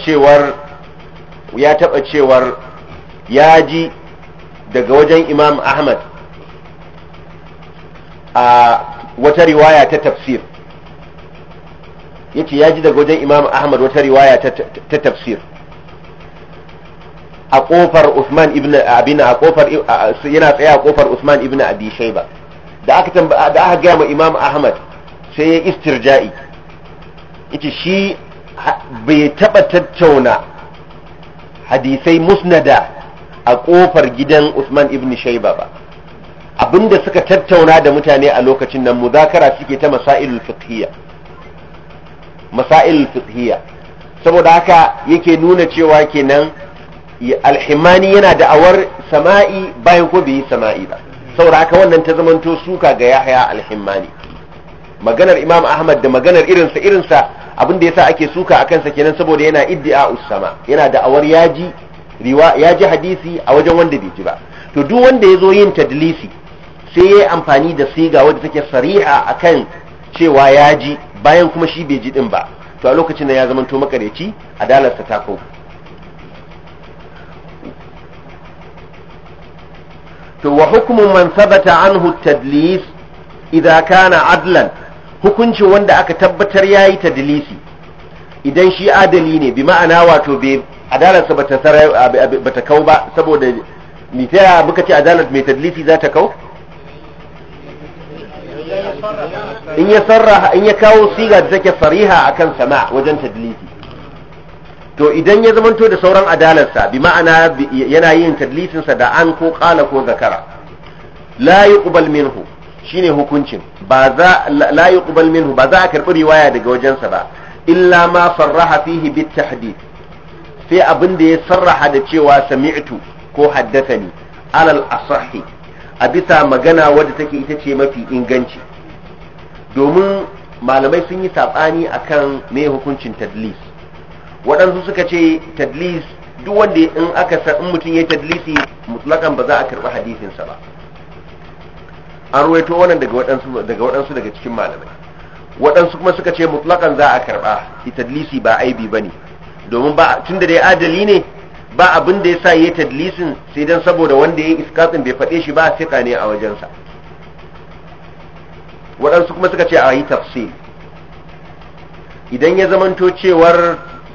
A: cewar ya ji daga wajen Imam Ahmad a wata riwaya ta tafsir. Yace ya ji daga wajen Imam Ahmad wata riwaya ta tafsir a kofar Uthman ibn Abina, a kofar yana tsaye a kofar Uthman ibn Abi Shayba. Da aka ga ma Imam Ahmad sai ya istirja'i, yace shi bai taba tattauna hadisai musnada a kofar gidan Uthman ibn Shayba ba. Abinda suka tattauna da mutane a lokacin nan muzakara suke ta masailul fiqhiyya. Saboda haka yake nuna cewa kenan al-Himmani yana da awar sama'i bayan ko bai yi sama'i ba. Saboda haka wannan ta zamanto suka ga Yahya al-Himmani. Maganar Imam Ahmad da maganar irinsa abinda yasa ake suka akan sa kenan saboda yana iddi'a'us sama, yana da awar yaji hadisi a wajen wanda bai ji ba. To duk wanda yazo yin tadlisi sai yayi amfani da siga wadda take sariha akan cewa yaji bayan kuma shi bai ji din ba, to a lokacin nan ya zamanto makareci, adalarsa ta kau. To wa hukmu man thabata anhu at-tadlis idza kana adlan, hukuncin wanda aka tabbatar yayi tadlisi idan shi adali ne, bi ma'ana wato bai adalarsa bata kau ba, saboda ni ta muka ce adalar mai tadlisi za ta kau in ya kawo siga da take sariha akan sama wajen tadlisi. To idan ya zamanto da sauran adalarsa, bi ma'ana yana yin tadlisinsa da an ko qala ko zakara, la yuqbal minhu, shine hukuncin, la yuqbal minhu, ba za a karbi riwaya daga wajensa ba, illa ma sarraha fihi bit tahdid, sai abin da ya sarraha da cewa sami'tu ko haddathani alal asahi, a bisa magana wadda take ita ce mafi inganci. Domin malamai sun yi sabani akan me hukuncin tadlis. Waɗansu suka ce tadlis duk wanda in mutum ya tadlisi mutlakan ba za a karɓi hadisinsa ba. An ruwaito wannan daga waɗansu daga cikin malamai. Waɗansu kuma suka ce mutlakan za a karɓa, tadlisi ba aibi bane, domin ba tunda dai adali ne, ba abin da yasa yayi tadlisin sai dan saboda wanda yayi iskatin bai faɗe shi ba, fiqa ne a wajensa. Waɗansu kuma suka ce a yi tafsil. Idan ya zamanto cewar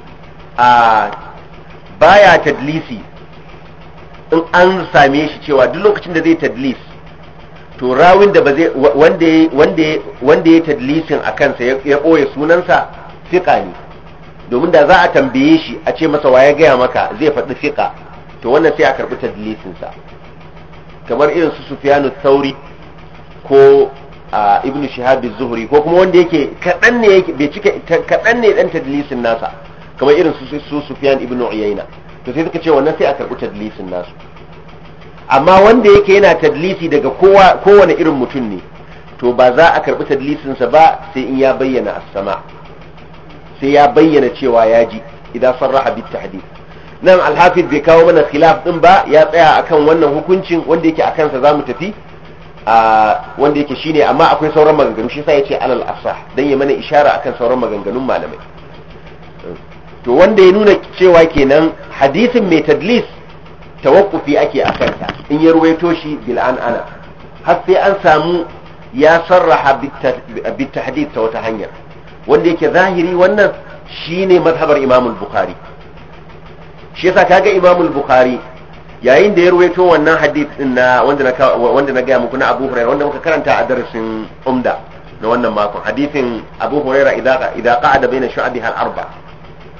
A: baya tadlisi, in an same shi cewa duk lokacin da zai tadlis, to rawin da ba zai wanda ya tadlisin a kansa ya ɓoye sunansa, fiqa ne. Domin da za a tambaye shi a ce masa waye gaya maka, zai faɗi fiqa, to wannan sai a karɓi tadlisinsa. Kamar irin su Sufyanu Thauri ko Ibn Shihab az-Zuhri, ko kuma wanda yake kaɗan ne dan tadlisin nasa, kamar irin su Sufyan ibn Uyayna, to sai suka ce wannan sai a karɓi tadlisin nasu. Amma wanda yake yana tadlisi daga kowane irin mutum ne, to ba za a karɓi tadlisinsa ba sai in ya bayyana as-sama, sai ya bayyana cewa ya ji, idan sarraha bit tahdid. Nan al-Hafiz bai kawo mana khilaf din ba, ya tsaya akan wannan hukuncin wanda yake akan sa zamu tafi, wanda yake shine, amma akwai sauran maganganu, shi sai ya ce alal asah, dan ya mana ishara akan sauran maganganun malamai. To wanda ya nuna cewa kenan hadisin mai tadlis tawakkufi ake a kansa in ya ruwaito shi bil ana, har sai an samu ya sarraha bit tahdid ta wata hanyar, wanda yake zahiri wannan shine mazhabar Imam al-Bukhari. Shi yasa kaga Imam al-Bukhari yayin da ya ruwaito wannan hadith din na wanda na ga muku na Abu Hurairah, wanda muka karanta a darasin Umda na wannan makon, hadithin Abu Hurairah idza qa'ada baina shu'abiha al-arba,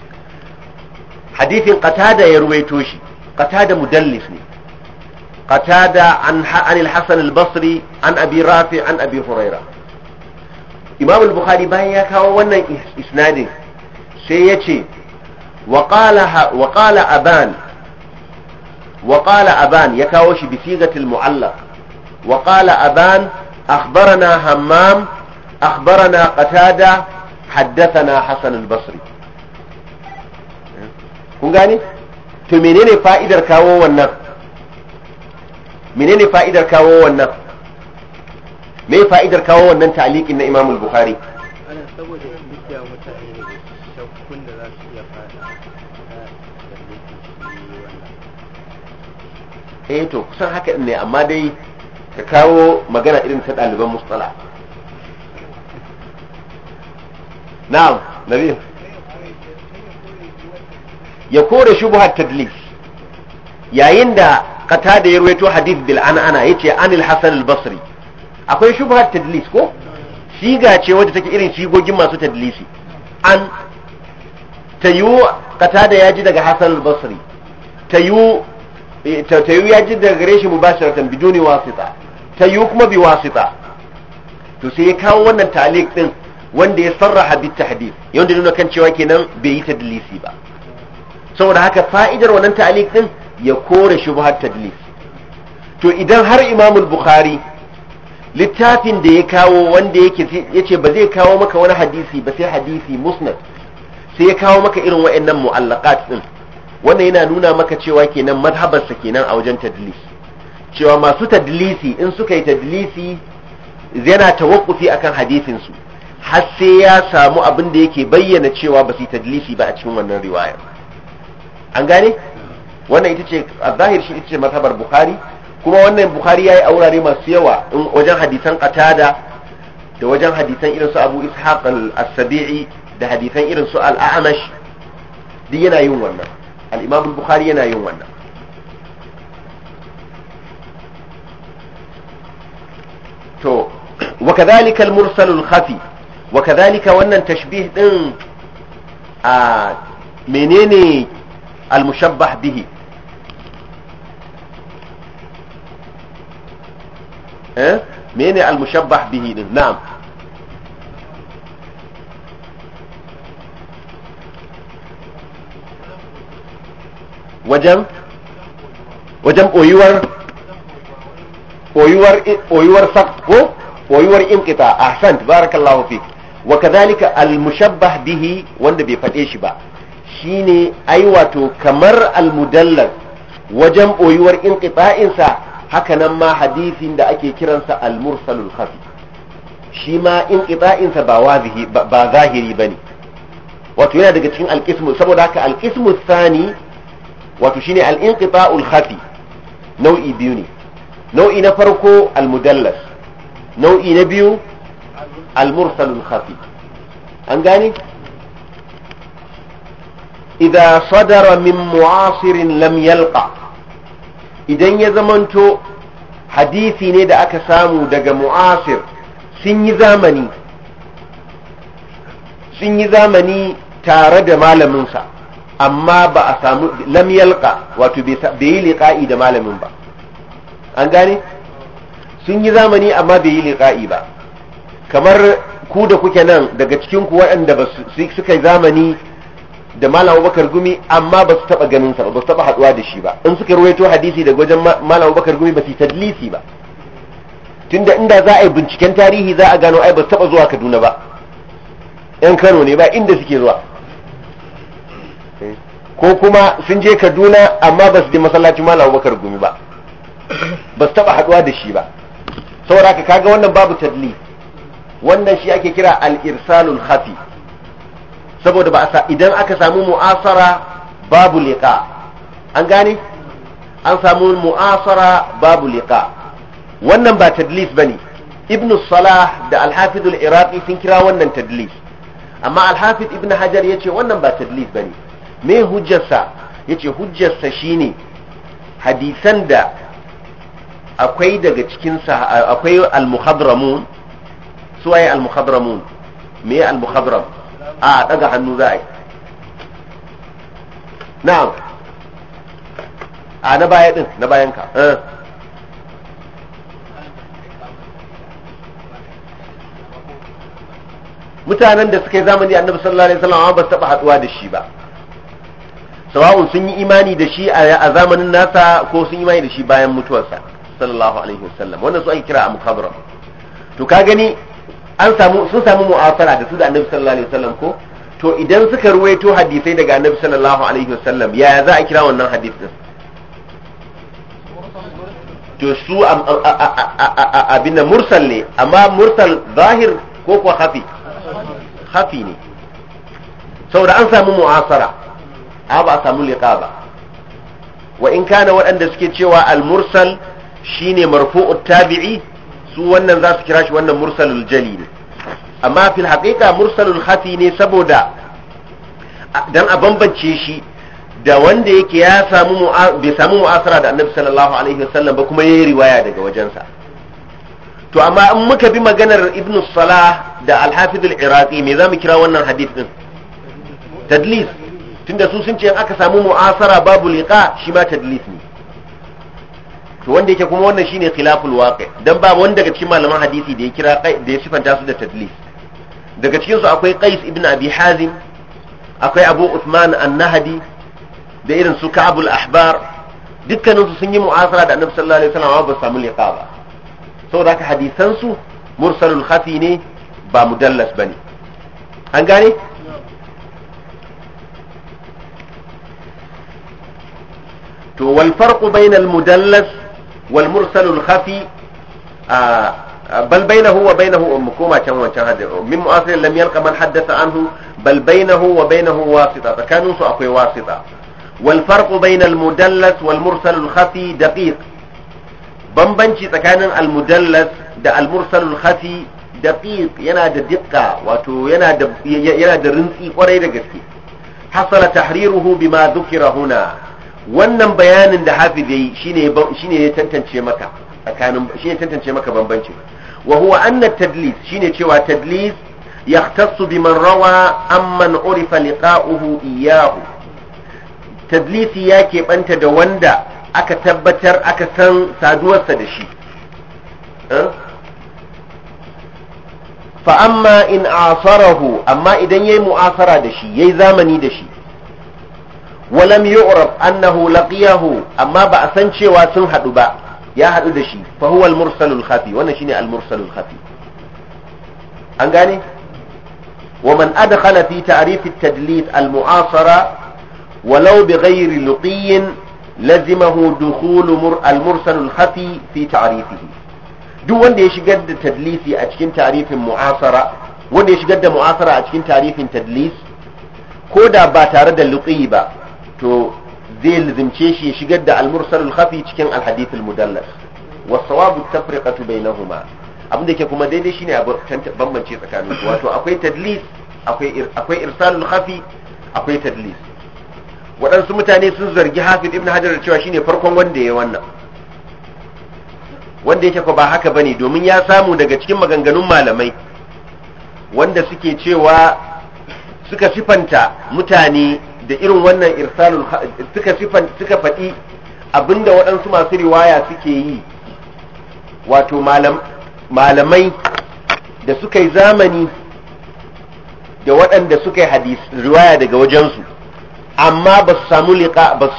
A: hadithin qatada ya ruwaito shi, qatada mudallis ne, qatada an al-hasan al-basri an abi rafi an abi huraira. imam al-bukhari bayan ya kawo wannan isnadin sai ya ce wa qala aban ya kawo shi bi sigatil mu'allaq wa qala aban akhbarana hammam akhbarana qatada haddathana hasan al-basri. kun gane to menene fa'idar kawo wannan me fa'idar kawo wannan ta'liqin na imam al-bukhari?
B: saboda dukiya mutane ne shakkun da za su iya fada
A: da to kusan haka ne, amma dai ka kawo magana irin ta ɗaliban mustala. na'am nabi ya kore shubhat tadlis yayin da qatada ya ruwaito hadith bil ana yace anil hasan al-basri akwai shubhat tadlis ko shiga ce wadda take irin shigogin masu tadlisi. an tayu qatada ya ji daga hasan al-basri tayu ya ji daga gare shi mubasharatan biduni wasita tayu kuma bi wasita. to sai ya kawo wannan ta'liq din wanda ya sarraha bit tahdith yanda nuna kan cewa kenan bai yi tadlisi ba. saboda haka fa'idar wannan ta'liq din ya kore shubhat tadlis. to idan har imam al-bukhari littafin da ya kawo wanda yace ba zai kawo maka wani hadisi ba sai hadisi musnad, sai ya kawo maka irin wayannan mu'allaqat din, wannan yana nuna maka cewa kenan madhabarsa kenan a wajen tadlis, cewa masu tadlisi in suka yi tadlisi yana tawakkufi akan hadisin su har sai ya samu abin da yake bayyana cewa ba su yi tadlisi ba a cikin wannan riwayar. an gane wannan ita ce a zahir shi ita ce mazhabar bukhari, kuma wannan bukhari yayi aurare masu yawa wajen hadisan qatada da wajen hadisan irin su abu ishaq as-sabi'i da hadisan irin su al-a'mash duk yana yin wannan. al-imam al-bukhari yana yin wannan. to wa kadhalika al-mursal al-khafi wa kadhalika wannan tashbih din a menene al-mushabbah bihi menene al-mushabbah bihi din? na'am wajen oyuwar sakt ko oyuwar inqita. ahsant barakallahu fik. wa kadhalika al-mushabbah bihi wanda bai fade shi ba shine ai wato kamar al-mudallas wajen oyuwar inqita'insa, haka nan ma hadisin da ake kiransa al-mursalul khafi shi ma inqita'insa ba zahiri bane, wato yana daga cikin al-qismu. saboda haka al-qismu thani wato shine al-inqita'ul khafi nau'i biyu ne. nau'i na farko al-mudallas, nau'i na biyu al-mursalul khafi. an gane idza sadara min mu'asirin lam yalqa, idan ya zamanto hadisi ne da aka samu daga mu'asir sun yi zamani tare da malaminsa, amma ba a samu lam yalqa wato bai yi liqa'i da malamin ba. an gane sun yi zamani amma bai yi liqa'i ba, kamar ku da kuke nan daga cikin ku waɗanda suka yi zamani da malam Abubakar Gumi amma ba su taba ganin sa ba su taba haduwa da shi ba, in suka ruwaito hadisi daga wajen malam Abubakar Gumi ba su tadlisi ba, tunda inda za a yi binciken tarihi za a gano ai ba su taba zuwa Kaduna ba, yan Kano ne ba inda suke zuwa, ko kuma sun je Kaduna amma ba su je masallacin malam Abubakar Gumi ba ba su taba haduwa da shi ba. saboda haka kaga wannan babu tadlis, wannan shi ake kira al-irsalul khafi. saboda ba idan aka samu mu'asara babu liqa, an gane an samu mu'asara babu liqa, wannan ba tadlis bane. ibn salah da al-hafiz al-iraqi sun kira wannan tadlis, amma al-hafiz ibn hajar yace wannan ba tadlis bane. me hujjarsa? yace hujjarsa shine hadisan da akwai daga cikin sa akwai al-muhadramun. suwaye al-muhadramun? me al-muhadram? a daga hannu za a yi. na'am a na baya din na bayan ka mutanen da suka yi zamani annabi sallallahu alaihi wasallam ba su taba haduwa da shi ba sawa'un sun yi imani da shi a zamanin nasa ko sun yi imani da shi bayan mutuwarsa sallallahu alaihi wasallam wannan su ake kira a mukabara to ka gani sun samu mu'asara da su da annabi sallallahu alaihi wasallam ko to idan suka ruwaito hadisai daga annabi sallallahu alaihi wasallam yaya za a kira wannan hadis din to su abin mursal ne amma mursal zahir ko kuwa hafi ne saboda an samu mu'asara ba a samu liqa ba wa in kana waɗanda suke cewa al-mursal shine marfu'ut tabi'i su wannan za su kira shi wannan mursalul jali ne amma fil haqiqa mursalul khafi ne saboda dan a bambance shi da wanda yake ya samu bai samu mu'asara da annabi sallallahu alaihi wasallam ba kuma yayi riwaya daga wajensa to amma in muka bi maganar ibnu salah da al-hafiz al-iraqi me zamu kira wannan hadith din tadlis tunda su sun ce in aka samu mu'asara babu liqa shi ma tadlis ne to wanda yake kuma wannan shine khilaful waqi dan ba wanda daga cikin malaman hadisi da ya kira da ya sifanta su da tadlis daga cikin su akwai qais ibn abi hazim akwai abu uthman an-nahdi da irin su ka'ab al-ahbar dukkanin su sun yi mu'asara da annabi sallallahu alaihi wasallam ba samu liqa ba saboda haka hadisan su mursalul khafi ne ba mudallas bane an gane to wal farqu bayna al-mudallas wal mursalul khafi بل بينه وبينه مكوما كان وانشان هذا من مؤثر لم يلقى من حدث عنه بل بينه وبينه واسطة فكانوا سأقوي واسطة والفرق بين المدلس والمرسل الخفي دقيق بمبنشي تكان المدلس دا المرسل الخفي دقيق ينادى دقة واتو ينادى رنسي قريدة قسكي حصل تحريره بما ذكر هنا wannan bayanin da hafizi shine ya tantance maka tsakanin shine tantance maka bambanci wa huwa anna tadlis shine cewa tadlis yahtassu biman rawa amman urifa liqa'uhu iyyahu tadlisi ya keɓanta da wanda aka tabbatar aka san saduwarsa da shi fa amma in asarahu amma idan yayi mu'asara da shi yayi zamani da shi walam yu'raf annahu laqiyahu amma ba a san cewa sun hadu ba ya hadu da shi fa huwa al-mursalul khafi wannan shine al-mursalul khafi an gane wa man adkhala fi ta'rif at-tadlis al-mu'asara walau bighayri luqiy lazimahu dukhul al-mursalul khafi fi ta'rifihi duk wanda ya shigar da tadlisi a cikin ta'rifin mu'asara wanda ya shigar da mu'asara a cikin ta'rifin tadlis ko da ba tare da luqiy ba to zai lazimce shi ya shigar da al-mursalul khafi cikin al-hadith al-mudallas was-sawabu at-tafriqatu bainahuma abinda yake kuma daidai shine a bambance tsakanin su wato akwai tadlis akwai irsalul khafi akwai tadlis waɗansu mutane sun zargi Hafiz ibn Hajar da cewa shine farkon wanda ya wannan wanda yake ko ba haka bane domin ya samu daga cikin maganganun malamai wanda suke cewa suka sifanta mutane da irin wannan irsalul suka faɗi abinda waɗansu masu riwaya suke yi wato malamai da suka yi zamani da waɗanda suka yi hadis riwaya daga wajensu amma ba su samu liqa ba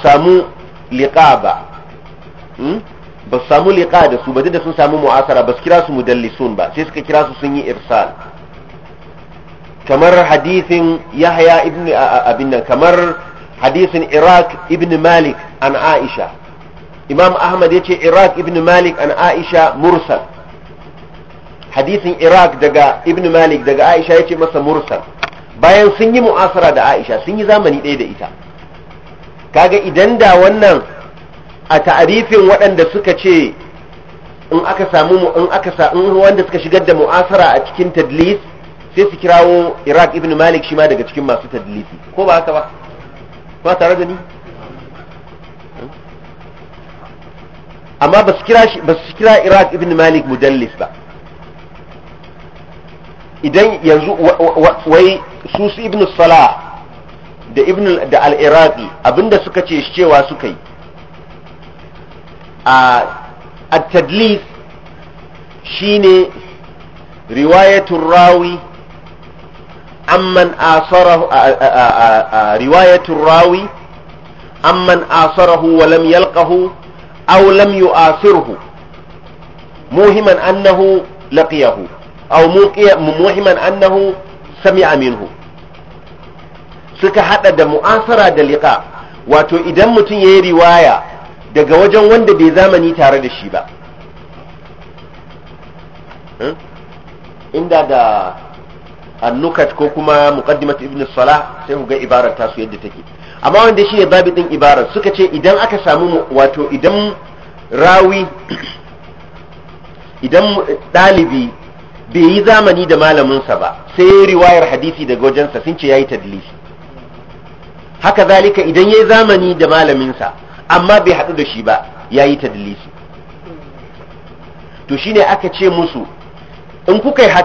A: su samu liqa da su ba da sun samu mu'asara ba su kira su mudallisun ba sai suka kira su sun yi irsal kamar hadisin Yahya ibn abin nan kamar hadisin Iraq ibn Malik an Aisha Imam Ahmad yace Iraq ibn Malik an Aisha mursal hadisin Iraq daga ibn Malik daga Aisha yace masa mursal bayan sun yi mu'asara da Aisha sun yi zamani ɗaya da ita kaga idan da wannan a ta'arifin waɗanda suka ce in aka samu wanda suka shigar da mu'asara a cikin tadlis sai su kirawo Iraq ibn Malik shi ma daga cikin masu tadlisi ko ba haka ba ba tare da ni amma ba su kira Iraq ibn Malik mudallis ba idan yanzu wai su ibn Salah da al-iraqi abinda suka ce cewa suka yi a tadlis shine riwayatul rawi amman asarahu riwayatul rawi amman asarahu wa lam yalqahu aw lam yu'asirhu muhiman annahu laqiyahu aw muhiman annahu sami'a minhu. Suka hada da mu'asara da liqa, wato idan mutum yayi riwaya daga wajen wanda bai zamani tare da shi ba, inda da annukat ko kuma muqaddimat ibn salah sai ku ga ibarar ta su yadda take, amma wanda shi ne babu din ibarar suka ce idan aka samu wato idan rawi idan dalibi bai yi zamani da malaminsa ba sai ya riwayar hadisi daga wajensa sun ce yayi tadlisi. Haka zalika idan yayi zamani da malaminsa amma bai hadu da shi ba yayi tadlisi. To shine aka ce musu in kuka yi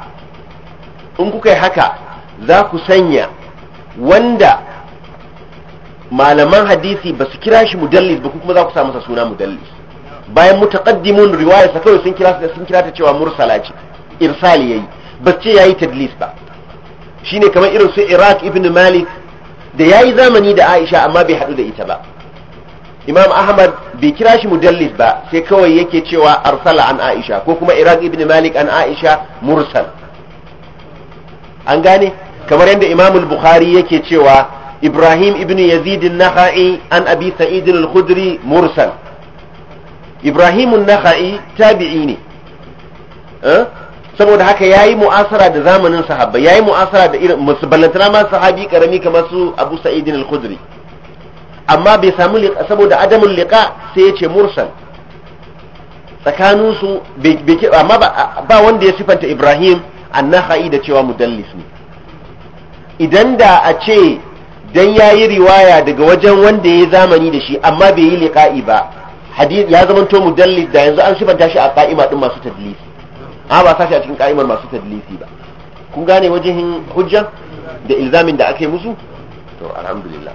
A: haka za ku sanya wanda malaman hadisi ba su kira shi mudallis ba kuma za ku sa masa suna mudallis, bayan mutaqaddimun riwaya sa kawai sun kira ta cewa mursala ce, irsali yayi, ba ce yayi tadlis ba. Shine kamar irin su Iraq ibn Malik da yayi zamani da Aisha amma bai hadu da ita ba. Imam Ahmad bai kira shi mudallis ba sai kawai yake cewa arsala an Aisha, ko kuma Iraq ibn Malik an Aisha mursal. An gane kamar yadda Imam al-Bukhari yake cewa Ibrahim ibn Yazid an-Nakhai an Abi Sa'id al-Khudri mursal. Ibrahim an-Nakhai tabi'i ne, saboda haka yayi mu'asara da zamanin sahabba, yayi mu'asara da irin musabbalantana ma sahabi karami kamar su Abu Sa'id al-Khudri, amma bai samu saboda adamul liqa sai yace mursal tsakanin su, amma ba wanda ya sifanta Ibrahim an-Nakhai da cewa mudallis ne. Idan da a ce dan yayi riwaya daga wajen wanda yayi zamani da shi amma bai yi liqa'i ba, hadith ya zamanto mudallis da yanzu an sifanta shi a qa'ima din masu tadlisi, ba sa shi a cikin qa'imar masu tadlisi ba. Kun gane wajen hujja da ilzamin da ake musu? To alhamdulillah.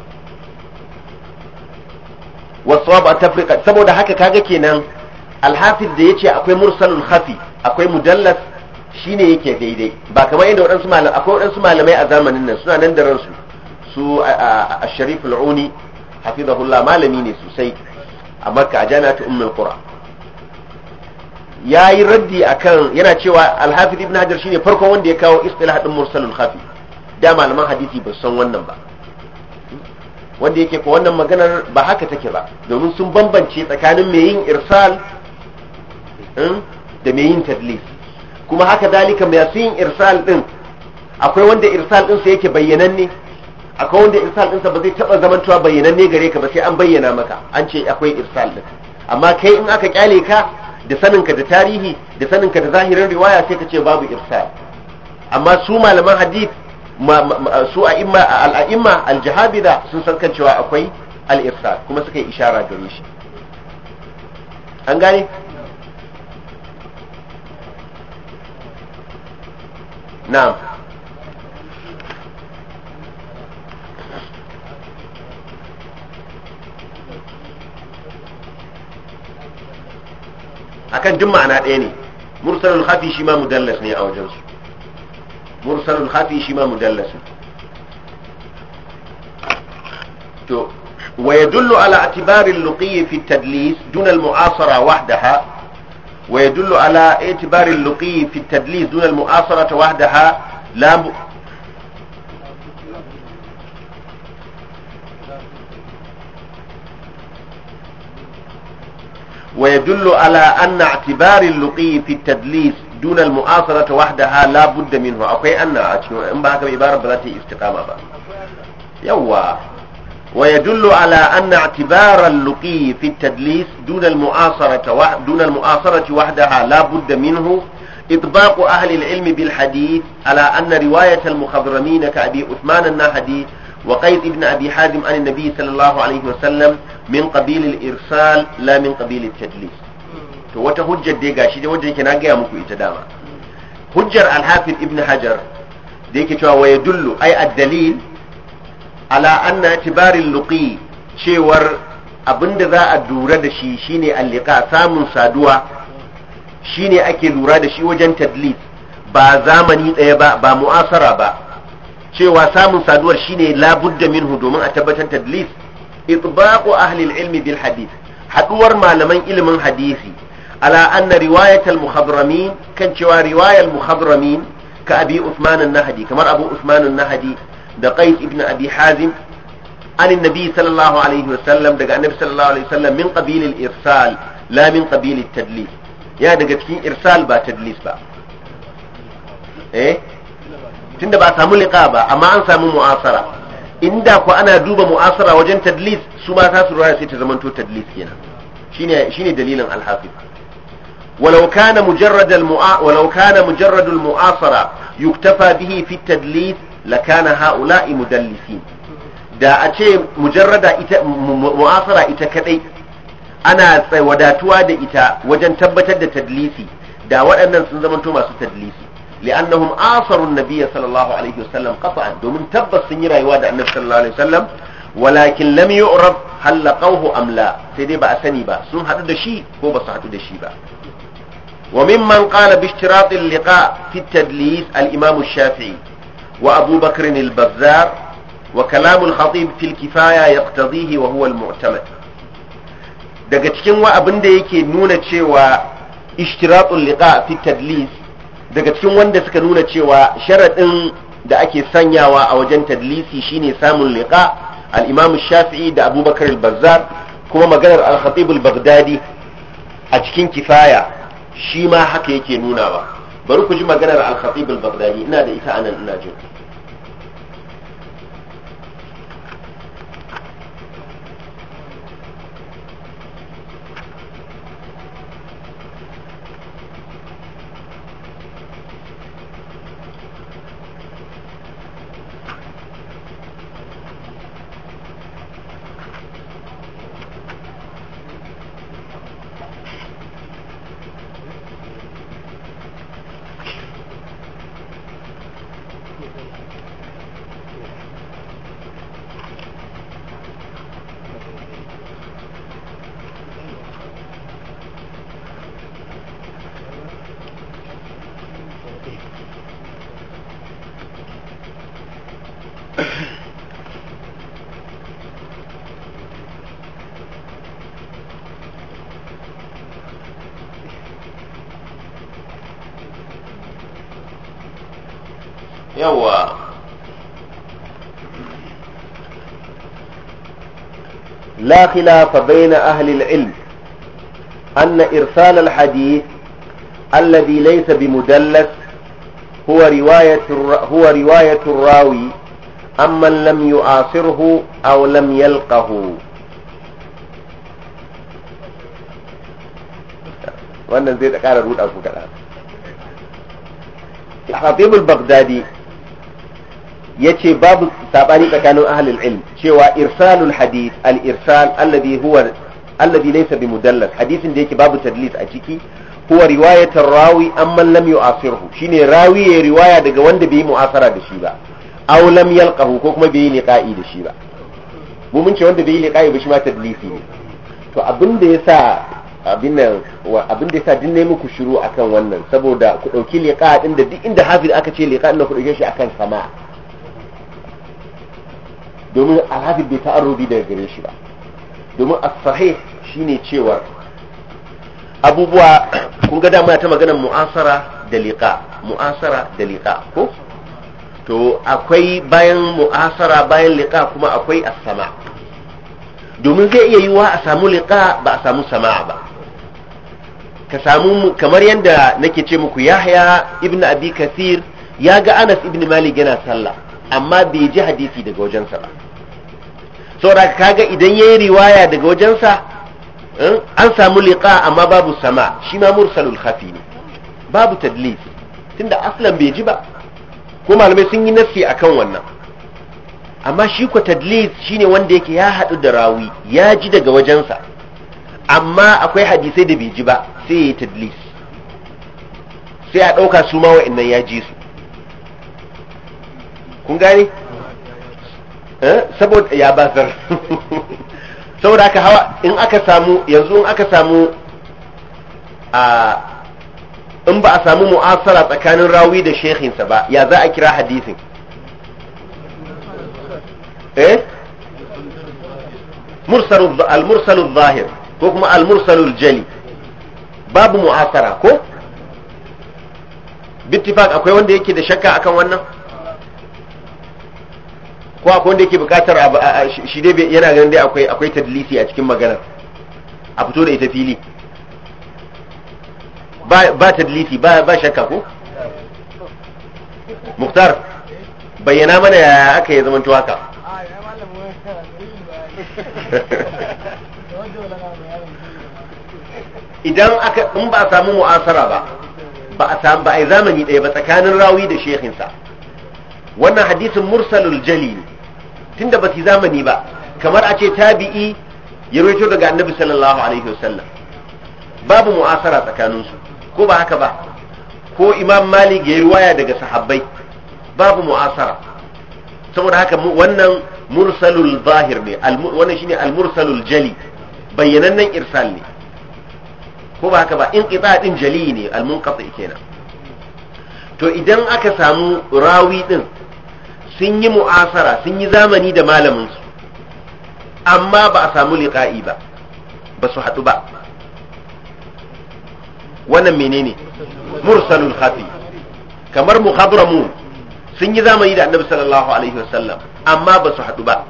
A: Wasawab at-tafriqa, saboda haka kaga kenan al-hafiz da yace akwai mursalul khafi akwai mudallas shine yake daidai, ba kamar yadda waɗansu malamai a zamanin nan suna nan da ransu, su Sharif al-Uni hafizahullah malami ne sosai a Makka a Jami'atu Ummul Qura, yayi raddi akan yana cewa al-Hafiz Ibn Hajar shine farkon wanda ya kawo istilah din mursalul khafi, da malaman hadisi ba san wannan ba, wanda yake ko wannan maganar ba haka take ba, domin sun bambance tsakanin mai yin irsal da mai yin tadlis. Kuma haka dalika mai yin irsal din akwai wanda irsal din sa yake bayyananne, akwai wanda irsal din sa ba zai taba zamantowa bayyananne gare ka ba sai an bayyana maka an ce akwai irsal din, amma kai in aka kyale ka da saninka da tarihi da saninka da zahirin riwaya sai ka ce babu irsal. Amma su malaman hadith su al'a'imma al-jahabida sun san kan cewa akwai al-irsal kuma suka yi ishara gare shi. An gane? Na'am. Akan duk ma'ana ɗaya ne, mursalul khafi shi ma mudallas ne a wajensu. مرسل الخفي شما مدلس. ويدل على اعتبار اللقي في التدليس دون المعاصرة وحدها، ويدل على اعتبار اللقي في التدليس دون المعاصرة وحدها لا ويدل على أن اعتبار اللقي في التدليس دون المعاصرة وحدها لا بد منه. أوكي أنا إن بهاك بعبارة بذاتي استقامة بقى. يوا ويدل على أن اعتبار اللقي في التدليس دون المعاصرة وحدها لا بد منه إطباق أهل العلم بالحديث على أن رواية المخضرمين كأبي عثمان الناهدي وقيس ابن أبي حازم عن النبي صلى الله عليه وسلم من قبيل الإرسال لا من قبيل التدليس. to wata hujjar dai gashi dai wanda yake na gaya muku ita dama, hujjar al-Hafiz Ibn Hajar da yake cewa wa yadullu ay ad-dalil ala anna tibarin luqi cewar abinda za a lura da shi shine al-liqa samun saduwa shine ake lura da shi wajen tadlis ba zamani daya ba mu'asara ba cewa samun saduwar shine labudda minhu domin a tabbatar tadlis itbaqu ahli al-ilm bil hadith haduwar malaman ilimin hadisi ala anna riwayat al-muhadramin kan cewa riwayar al-muhadramin ka abi usman an-nahdi kamar abu usman an-nahdi da qais ibn abi hazim an annabi sallallahu alaihi wasallam daga annabi sallallahu alaihi wasallam min qabil al-irsal la min qabil at-tadlis ya daga cikin irsal ba tadlis ba tunda ba samu liqa ba amma an samu mu'asara inda ko ana duba mu'asara wajen tadlis su ma ta su ruwaya sai ta zamanto tadlis kenan shine dalilin al-hafiz ولو كان مجرد المعاصرة يكتفى به في التدليس لكان هؤلاء مدلسين da a ce mujarrada ita mu'asara ita kadai ana wadatuwa da ita wajen tabbatar da tadlisi da waɗannan sun zamanto masu tadlisi li'annahum asaru an-nabiy sallallahu alaihi wasallam qat'an domin tabbas sun yi rayuwa da annabi sallallahu alaihi wasallam walakin lam yu'raf hal laqawhu am la sai dai ba a sani ba sun hadu da shi ko ba su hadu da shi ba وممن قال باشتراط اللقاء في التدليس الإمام الشافعي وأبو بكر البزار وكلام الخطيب في الكفاية يقتضيه وهو المعتمد daga cikin abin da yake nuna cewa ishtiratul liqa fi tadlis daga cikin wanda suka nuna cewa sharadin da ake sanyawa a wajen tadlisi shine samun liqa al-imam shafi'i da abubakar al-bazzar kuma maganar al-khatib al-baghdadi a cikin kifaya shi ma haka yake nunawa bari ku ji maganar al-khatib al-baghdadi ina da ita anan ina jin yawa لا خلاف بين أهل العلم أن إرسال الحديث الذي ليس بمدلس هو رواية الراوي أمن لم يعاصره أو لم يلقه وأنا زيد أقارن رود أو كذا الخطيب البغدادي yace babu sabani tsakanin ahlul ilm cewa irsalul hadith al-irsal alladhi laysa bimudallas hadisin da yake babu tadlis a ciki huwa riwayatar rawi amman lam yu'asirhu shine rawi ya riwaya daga wanda bai mu'asara da shi ba aw lam yalqahu ko kuma bai liqa'i da shi ba mu mun ce wanda bai liqa'i ba shi ma tadlisi ne to abinda yasa din ne muku shiru akan wannan saboda ku dauki liqa din da duk inda hafiz aka ce liqa din ku dauke shi akan sama domin alhafi bai ta'arrubi daga gare shi ba domin as-sahih shine cewa abubuwa kun ga dama ta maganar mu'asara da liqa ko to akwai bayan mu'asara bayan liqa kuma akwai as-sama domin zai iya yiwa a samu liqa ba a samu sama ba ka samu kamar yanda nake ce muku Yahya ibn Abi Kathir ya ga Anas ibn Malik yana sallah amma bai ji hadisi daga wajensa ba saboda kaga idan yayi riwaya daga wajensa an samu liqa amma babu sama shi ma mursalul khafi ne babu tadlis tunda aslan bai ji ba ko malamai sun yi nassi akan wannan amma shi ko tadlis shine wanda yake ya hadu da rawi ya ji daga wajensa amma akwai hadisai da bai ji ba sai yayi tadlis sai a dauka su ma wa'annan ya ji su kun gane saboda ya basar saboda haka hawa in aka samu yanzu in aka samu in ba a samu mu'asara tsakanin rawi da shekhinsa ba ya za a kira hadisin al-mursalul zahir ko kuma al-mursalul jali babu mu'asara ko bittifaq akwai wanda yake da shakka akan wannan ko akwai wanda yake bukatar shi dai yana ganin dai akwai tadlisi a cikin maganar a fito da ita fili ba tadlisi ba shakka ko Muktar bayyana mana ya aka yi zamanto haka idan in ba a samu mu'asara ba a yi zamani ɗaya ba tsakanin rawi da shehinsa wannan hadisin mursalul jali ne tunda ba su zamani ba kamar a ce tabi'i ya rawaito daga annabi sallallahu alaihi wasallam babu mu'asara tsakaninsu ko ba haka ba ko imam malik ya yi ruwaya daga sahabbai babu mu'asara saboda haka wannan mursalul zahir ne wannan shine al-mursalul jali bayyanannen irsal ne ko ba haka ba in qita din jali ne al-munqati kenan to idan aka samu rawi din sun yi mu'asara sun yi zamani da malamin su amma ba a samu liqa'i ba su haɗu ba wannan menene mursalul khafi kamar muhadramun sun yi zamani da annabi sallallahu alaihi wasallam amma ba su haɗu ba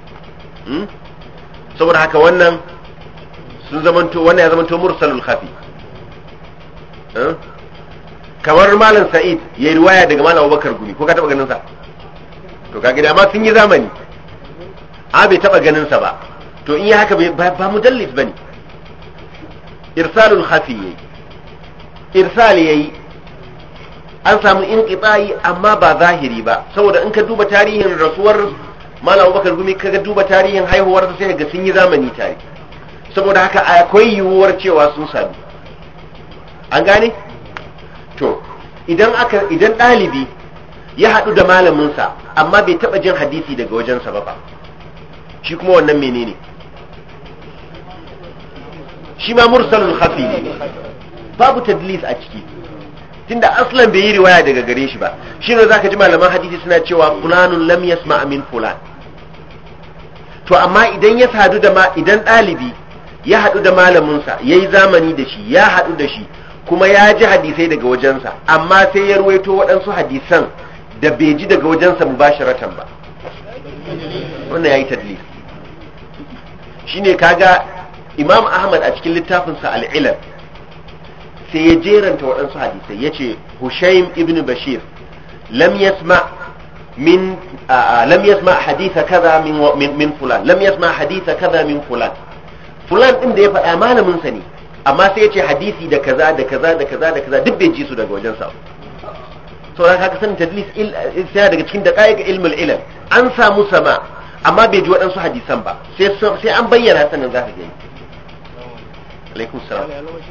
A: saboda haka wannan sun zamanto wannan ya zamanto mursalul khafi kamar malam sa'id yayi riwaya daga malam abubakar gumi ko ka taba ganin sa to kaga da amma sun yi zamani bai taba ganin sa ba to in yi haka ba mudallis bane irsalul khafi yayi irsal yayi an samu inqita'i amma ba zahiri ba saboda in ka duba tarihin rasuwar malam abubakar gumi kaga duba tarihin haihuwar sa sai ga sun yi zamani tare saboda haka akwai yiwuwar cewa sun sadu an gane to idan ɗalibi ya haɗu da malaminsa amma bai taɓa jin hadisi daga wajensa ba shi kuma wannan menene shi ma mursalul khafi ne babu tadlis a ciki tunda aslan bai yi riwaya daga gare shi ba shi ne zaka ji malaman hadisi suna cewa fulanun lam yasma min fulan to amma idan ya sadu da idan ɗalibi ya haɗu da malaminsa ya yi zamani da shi ya haɗu da shi kuma ya ji hadisai daga wajensa amma sai ya ruwaito waɗansu hadisan da bai ji daga wajensa mubasharatan ba wannan ya yi tadlis shi ne kaga imam ahmad a cikin littafinsa al'ilal sai ya jeranta waɗansu hadisai ya ce hushaim ibn bashir lam yasma haditha kaza min fulan lam yasma haditha kaza min fulan fulan din da ya faɗa malamin sa ne amma sai ya ce hadisi da kaza da kaza da kaza da kaza duk bai ji su daga wajen sa to ran haka sanin tadlis sai daga cikin daqaiq ilmul ilm an samu sama amma bai ji waɗansu hadisan ba sai an bayyana sanin zaka gani alaikum salam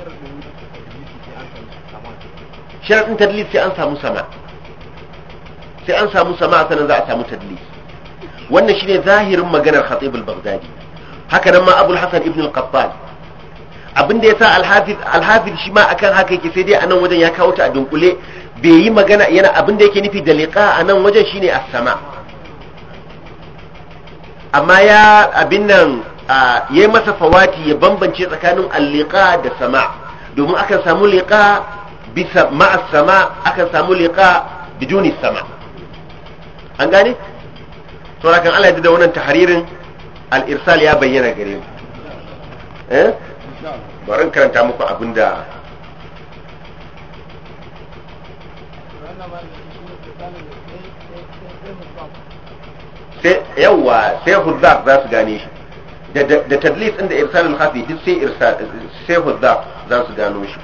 A: sharadin tadlis sai an samu sama sanin za a samu tadlis wannan shine zahirin maganar khatib al-baghdadi haka nan ma abul hasan ibn al-qattan abinda yasa al-hafiz shi ma akan haka yake sai dai anan wajen ya kawo ta a dunkule bai yi magana yana abinda yake nufi da liqa anan wajen shine as-sama amma ya abin nan yayi masa fawati ya bambance tsakanin al-liqa da sama domin akan samu liqa bisa ma'a sama akan samu liqa biduni sama an gane to rakan Allah ya da wannan tahririn al-irsal ya bayyana gare mu bari in karanta muku abinda sai yawa sai huzzaq za su gane shi da tadlis inda irsalul khafi duk sai huzzaq za su gano shi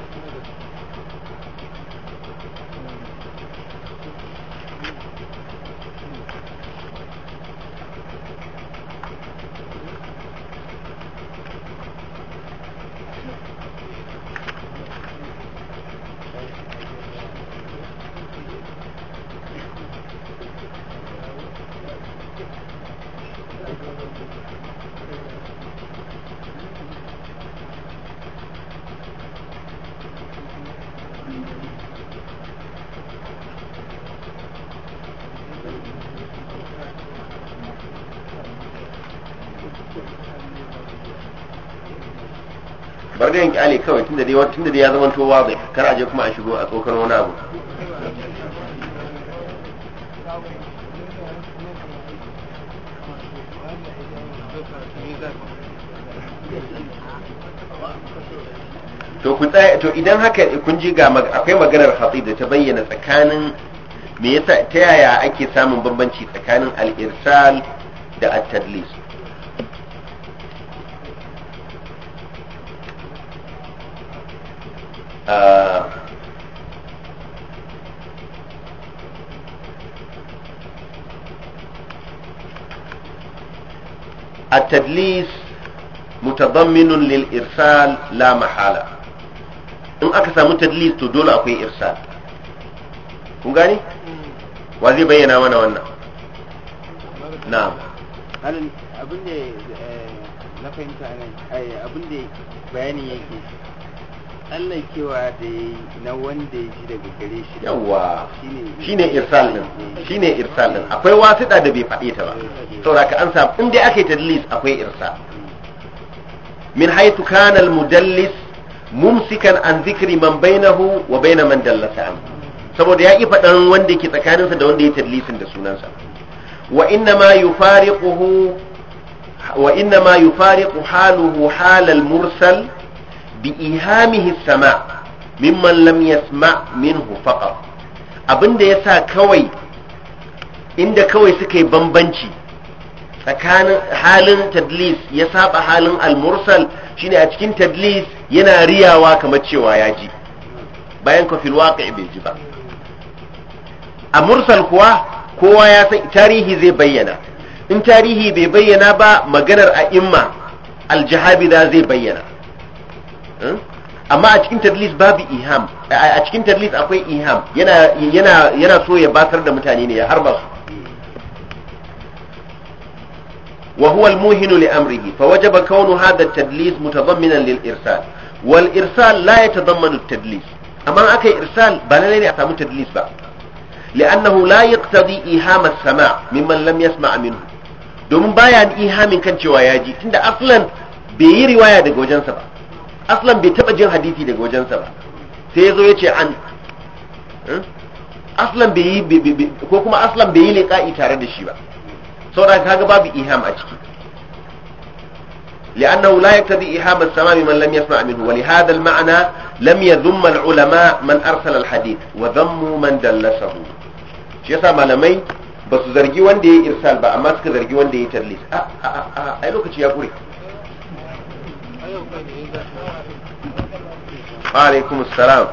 A: bar da yanki ale kawai tunda dai ya zama to wazi kar a je kuma a shigo a tsokar wani abu to idan haka kun ji ga akwai maganar khatib da ta bayyana tsakanin me yasa ta yaya ake samun bambanci tsakanin al-irsal da at-tadlis التدليس متضمن للإرسال لا محالة in aka samu tadlis to dole akwai irsal kun gani wa zai bayyana mana wannan na'am
B: abin da na fahimta nan abin da bayanin yake tsallakewa da na wanda ya ji daga gare shi
A: yawa shine irsal din akwai wasiɗa da bai faɗe ta ba saboda ka an samu in dai ake tadlis akwai irsal min haythu kana al mudallis mumsikan an zikri man bainahu wa bain man dallasa an saboda ya ki faɗan wanda yake tsakaninsa da wanda ya tadlisin da sunansa wa inna ma yufariqu haluhu halal mursal bi ihamihi sama mimman lam yasma minhu faqat abinda yasa kawai inda kawai suka yi bambanci tsakanin halin tadlis ya saba halin al-mursal shine a cikin tadlis yana riyawa kamar cewa ya ji bayan ka fil waqi' bai ji ba a mursal kuwa kowa ya san tarihi zai bayyana in tarihi bai bayyana ba maganar a'imma al-jahabida zai bayyana amma a cikin tadlis babu iham a cikin tadlis akwai iham yana so ya batar da mutane ne ya harba su وهو الموهن لأمره فوجب كون هذا التدليس متضمنا للإرسال والإرسال لا يتضمن التدليس أما أكي إرسال بلالين يعتمد تدليس بقى لأنه لا يقتضي إيهام السماع ممن لم يسمع منه domin bayan ihamin kan cewa ya ji tunda aslan bai yi riwaya daga wajensa ba aslan bai taba jin hadisi daga wajensa ba sai yazo yace an aslan bai yi ko kuma aslan bai yi liqa'i tare da shi ba saboda kaga babu iham a ciki لأنه لا يقتضي إيهام السماع من لم يسمع منه ولهذا المعنى لم يذم العلماء من أرسل الحديث وذموا من دلسه shi yasa malamai ba su zargi wanda ya irsal ba amma suka zargi wanda ya tadlis ai lokaci ya kure alaikum assalam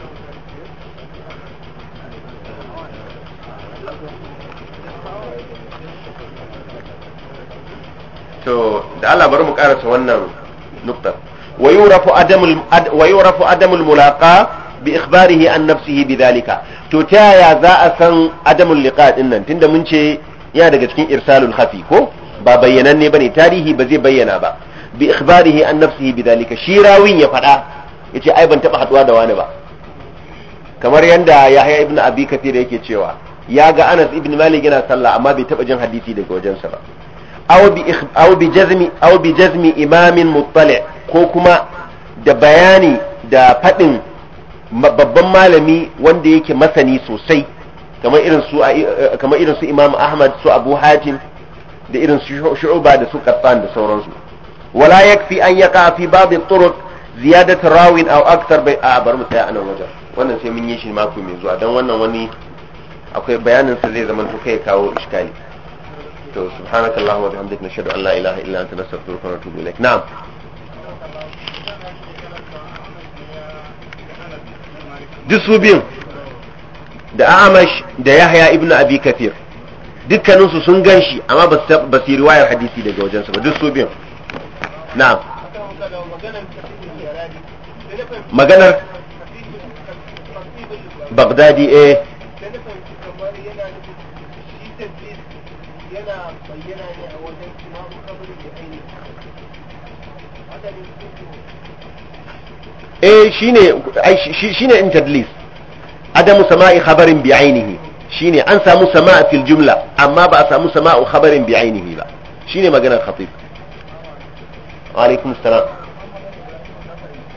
A: to da Allah bari mu karasa wannan nukta wa yurafu adamul mulaqa bi ikhbarihi an nafsihi bidhalika to ta yaya za a san adamul liqa din nan tunda mun ce yana daga cikin irsalul khafi ko ba bayyananne bane tarihi ba zai bayyana ba bi ikhbarihi an nafsihi bidhalika shi rawin ya fada yace ai ban taba haduwa da wani ba kamar yanda Yahya ibn Abi Kathir yake cewa ya ga Anas ibn Malik yana sallah amma bai taba jin hadisi daga wajensa ba aw bi jazmi imamin muttali ko kuma da bayani da fadin babban malami wanda yake masani sosai kamar irin su Imam Ahmad su Abu Hatim da irin su Shu'ba da su Qattan da sauransu wala yakfi an yaqa fi ba'd at-turuq ziyadat rawin aw akthar bai bar mu tsaya anan wajen wannan sai mun yi shi mako mai zuwa dan wannan wani akwai bayanin sa zai zama to kai kawo iskali to subhanakallahumma wa bihamdika nashhadu an la ilaha illa anta nastaghfiruka wa natubu ilaik na'am duk su biyun da Amash da Yahya ibn Abi Kathir dukkaninsu sun ganshi amma ba su yi riwayar hadisi daga wajensa ba duk su biyun na'am maganar Baghdadi shine in tadlis adamu sama'i khabarin bi ainihi shine an samu sama'a fil jumla amma ba a samu sama'u khabarin bi ainihi ba shine maganar khatib wa alaikum assalam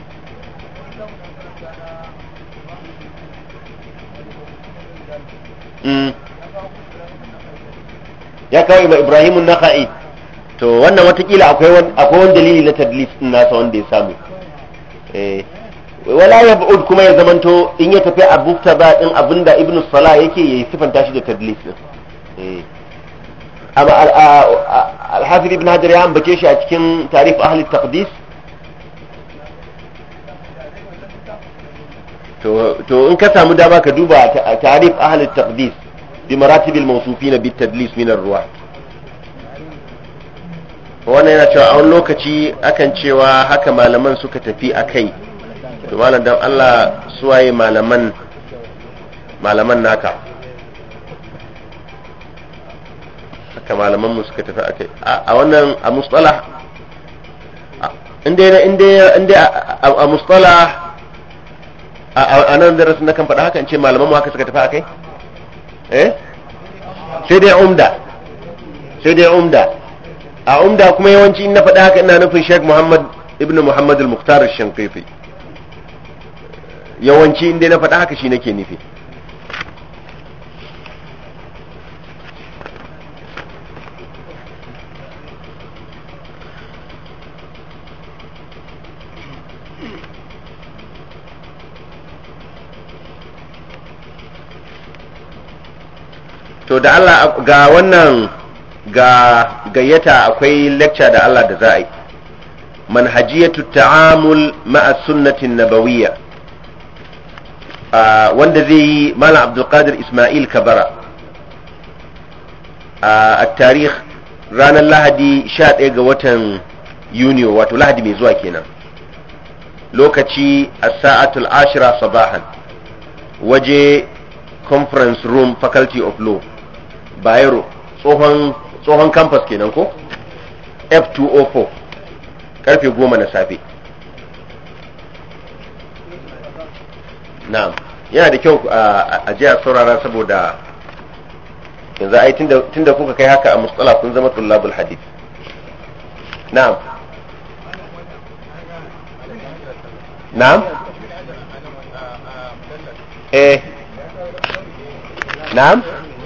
A: ya kawo Ibrahim an-Nakhai to wannan watakila akwai wani dalili na tadlis din nasa wanda ya samu wala ya ba'ud kuma ya zamanto in ya tafi abu ba din abinda Ibn Salah yake yayi sifanta shi da tadlis din amma al-Hafiz Ibn Hajar ya ambace shi a cikin tarif ahli taqdis to in ka samu dama ka duba tarif ahli taqdis bi maratib al-mawsufin bit tadlis min ar-ruwah wannan yana cewa a wani lokaci akan cewa haka malaman suka tafi akai to malam dan Allah suwaye malaman naka haka malaman mu suka tafi akai a wannan a mustalah inda a mustalah a nan darasin na kan faɗa haka in ce malaman mu haka suka tafi akai sai dai umda a umda kuma yawanci in na faɗa haka ina nufin Sheikh Muhammad ibn Muhammad al-Mukhtar al-Shanqiti yawanci inda na faɗa haka shi nake nufi to da Allah ga wannan ga gayyata akwai lecture da Allah da za a yi manhajiyatu ta'amul ma'a sunnatin nabawiyya wanda zai yi malam Abdul Qadir Ismail Kabara a tarikh ranar Lahadi 11 ga watan Yuniyo wato Lahadi mai zuwa kenan lokaci as-sa'atul 10 sabahan waje conference room faculty of law Bayero tsohon campus kenan ko F204 karfe 10 na safe na'am yana da kyau a jiya saurara saboda yanzu ai tunda kuka kai haka a mustalah kun zama tullabul hadith na'am na'am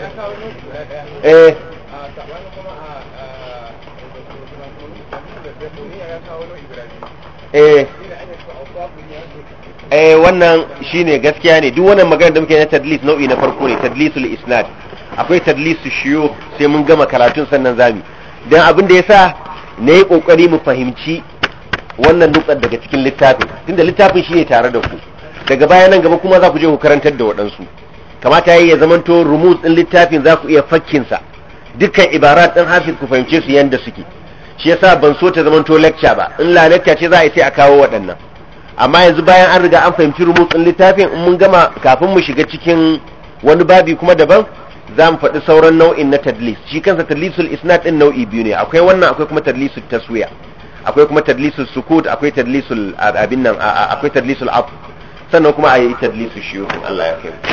A: wannan shine gaskiya ne duk wannan magana da muke na tadlis nau'i na farko ne tadlisul isnad akwai tadlisul shuyukh sai mun gama karatun sannan zami dan abin da yasa ne kokari mu fahimci wannan nutsar daga cikin littafin tunda littafin shine tare da ku daga baya nan gaba kuma za ku je ku karantar da waɗansu kamata yayi ya zamanto rumuz din littafin za ku iya fakkin sa dukkan ibarat din hafiz ku fahimce su yanda suke shi yasa ban so ta zamanto lecture ba in la lecture ce za a yi sai a kawo waɗannan amma yanzu bayan an riga an fahimci rumuz din littafin in mun gama kafin mu shiga cikin wani babi kuma daban za mu faɗi sauran nau'in na tadlis shi kansa tadlisul isnad din nau'i biyu ne akwai wannan akwai kuma tadlisul taswiya akwai kuma tadlisul sukut akwai tadlisul abin nan akwai tadlisul af sannan kuma ayi tadlisul shuyukh Allah ya kai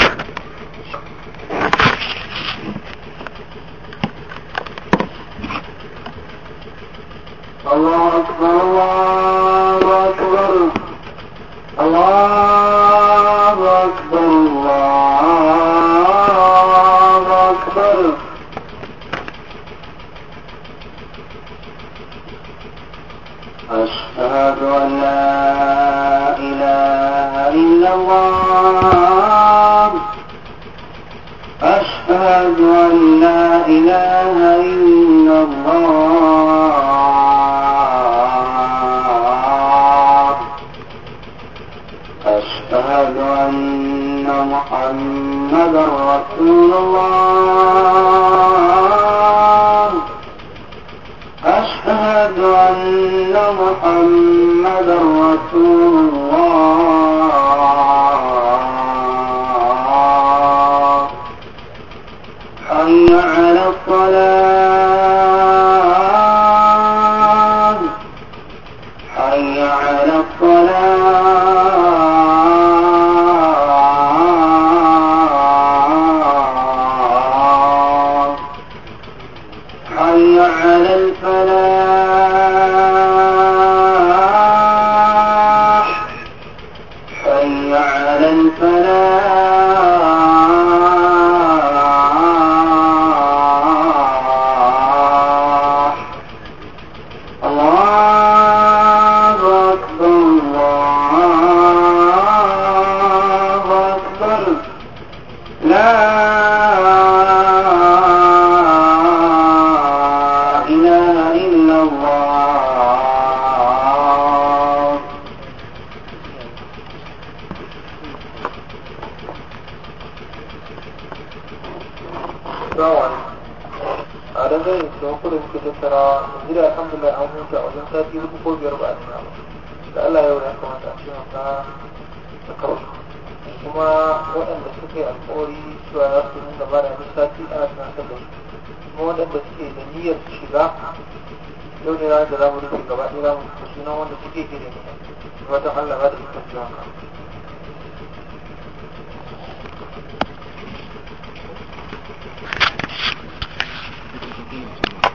C: الله أكبر الله أكبر الله أكبر الله أكبر أشهد أن لا إله إلا الله أشهد أن لا إله إلا الله أشهد أن محمدا رسول الله أشهد أن محمدا رسول الله حي على الصلاة حي على الصلاة حي على الفلاح
D: da wasu da muke tattarawa yanzu da alhamdulillah an huta wajen sati 4 ko 5 ba a nuna ba da Allah yau ya kamata a ce maka da kawai kuma waɗanda suka yi alkawari cewa za su nuna ba da sati ana tunatar da su kuma waɗanda suke da niyyar shiga yau ne ranar da za mu rufe gaba ɗaya za mu rufe sunan wanda suke ke da niyya watan Allah ba da ikon shiga ka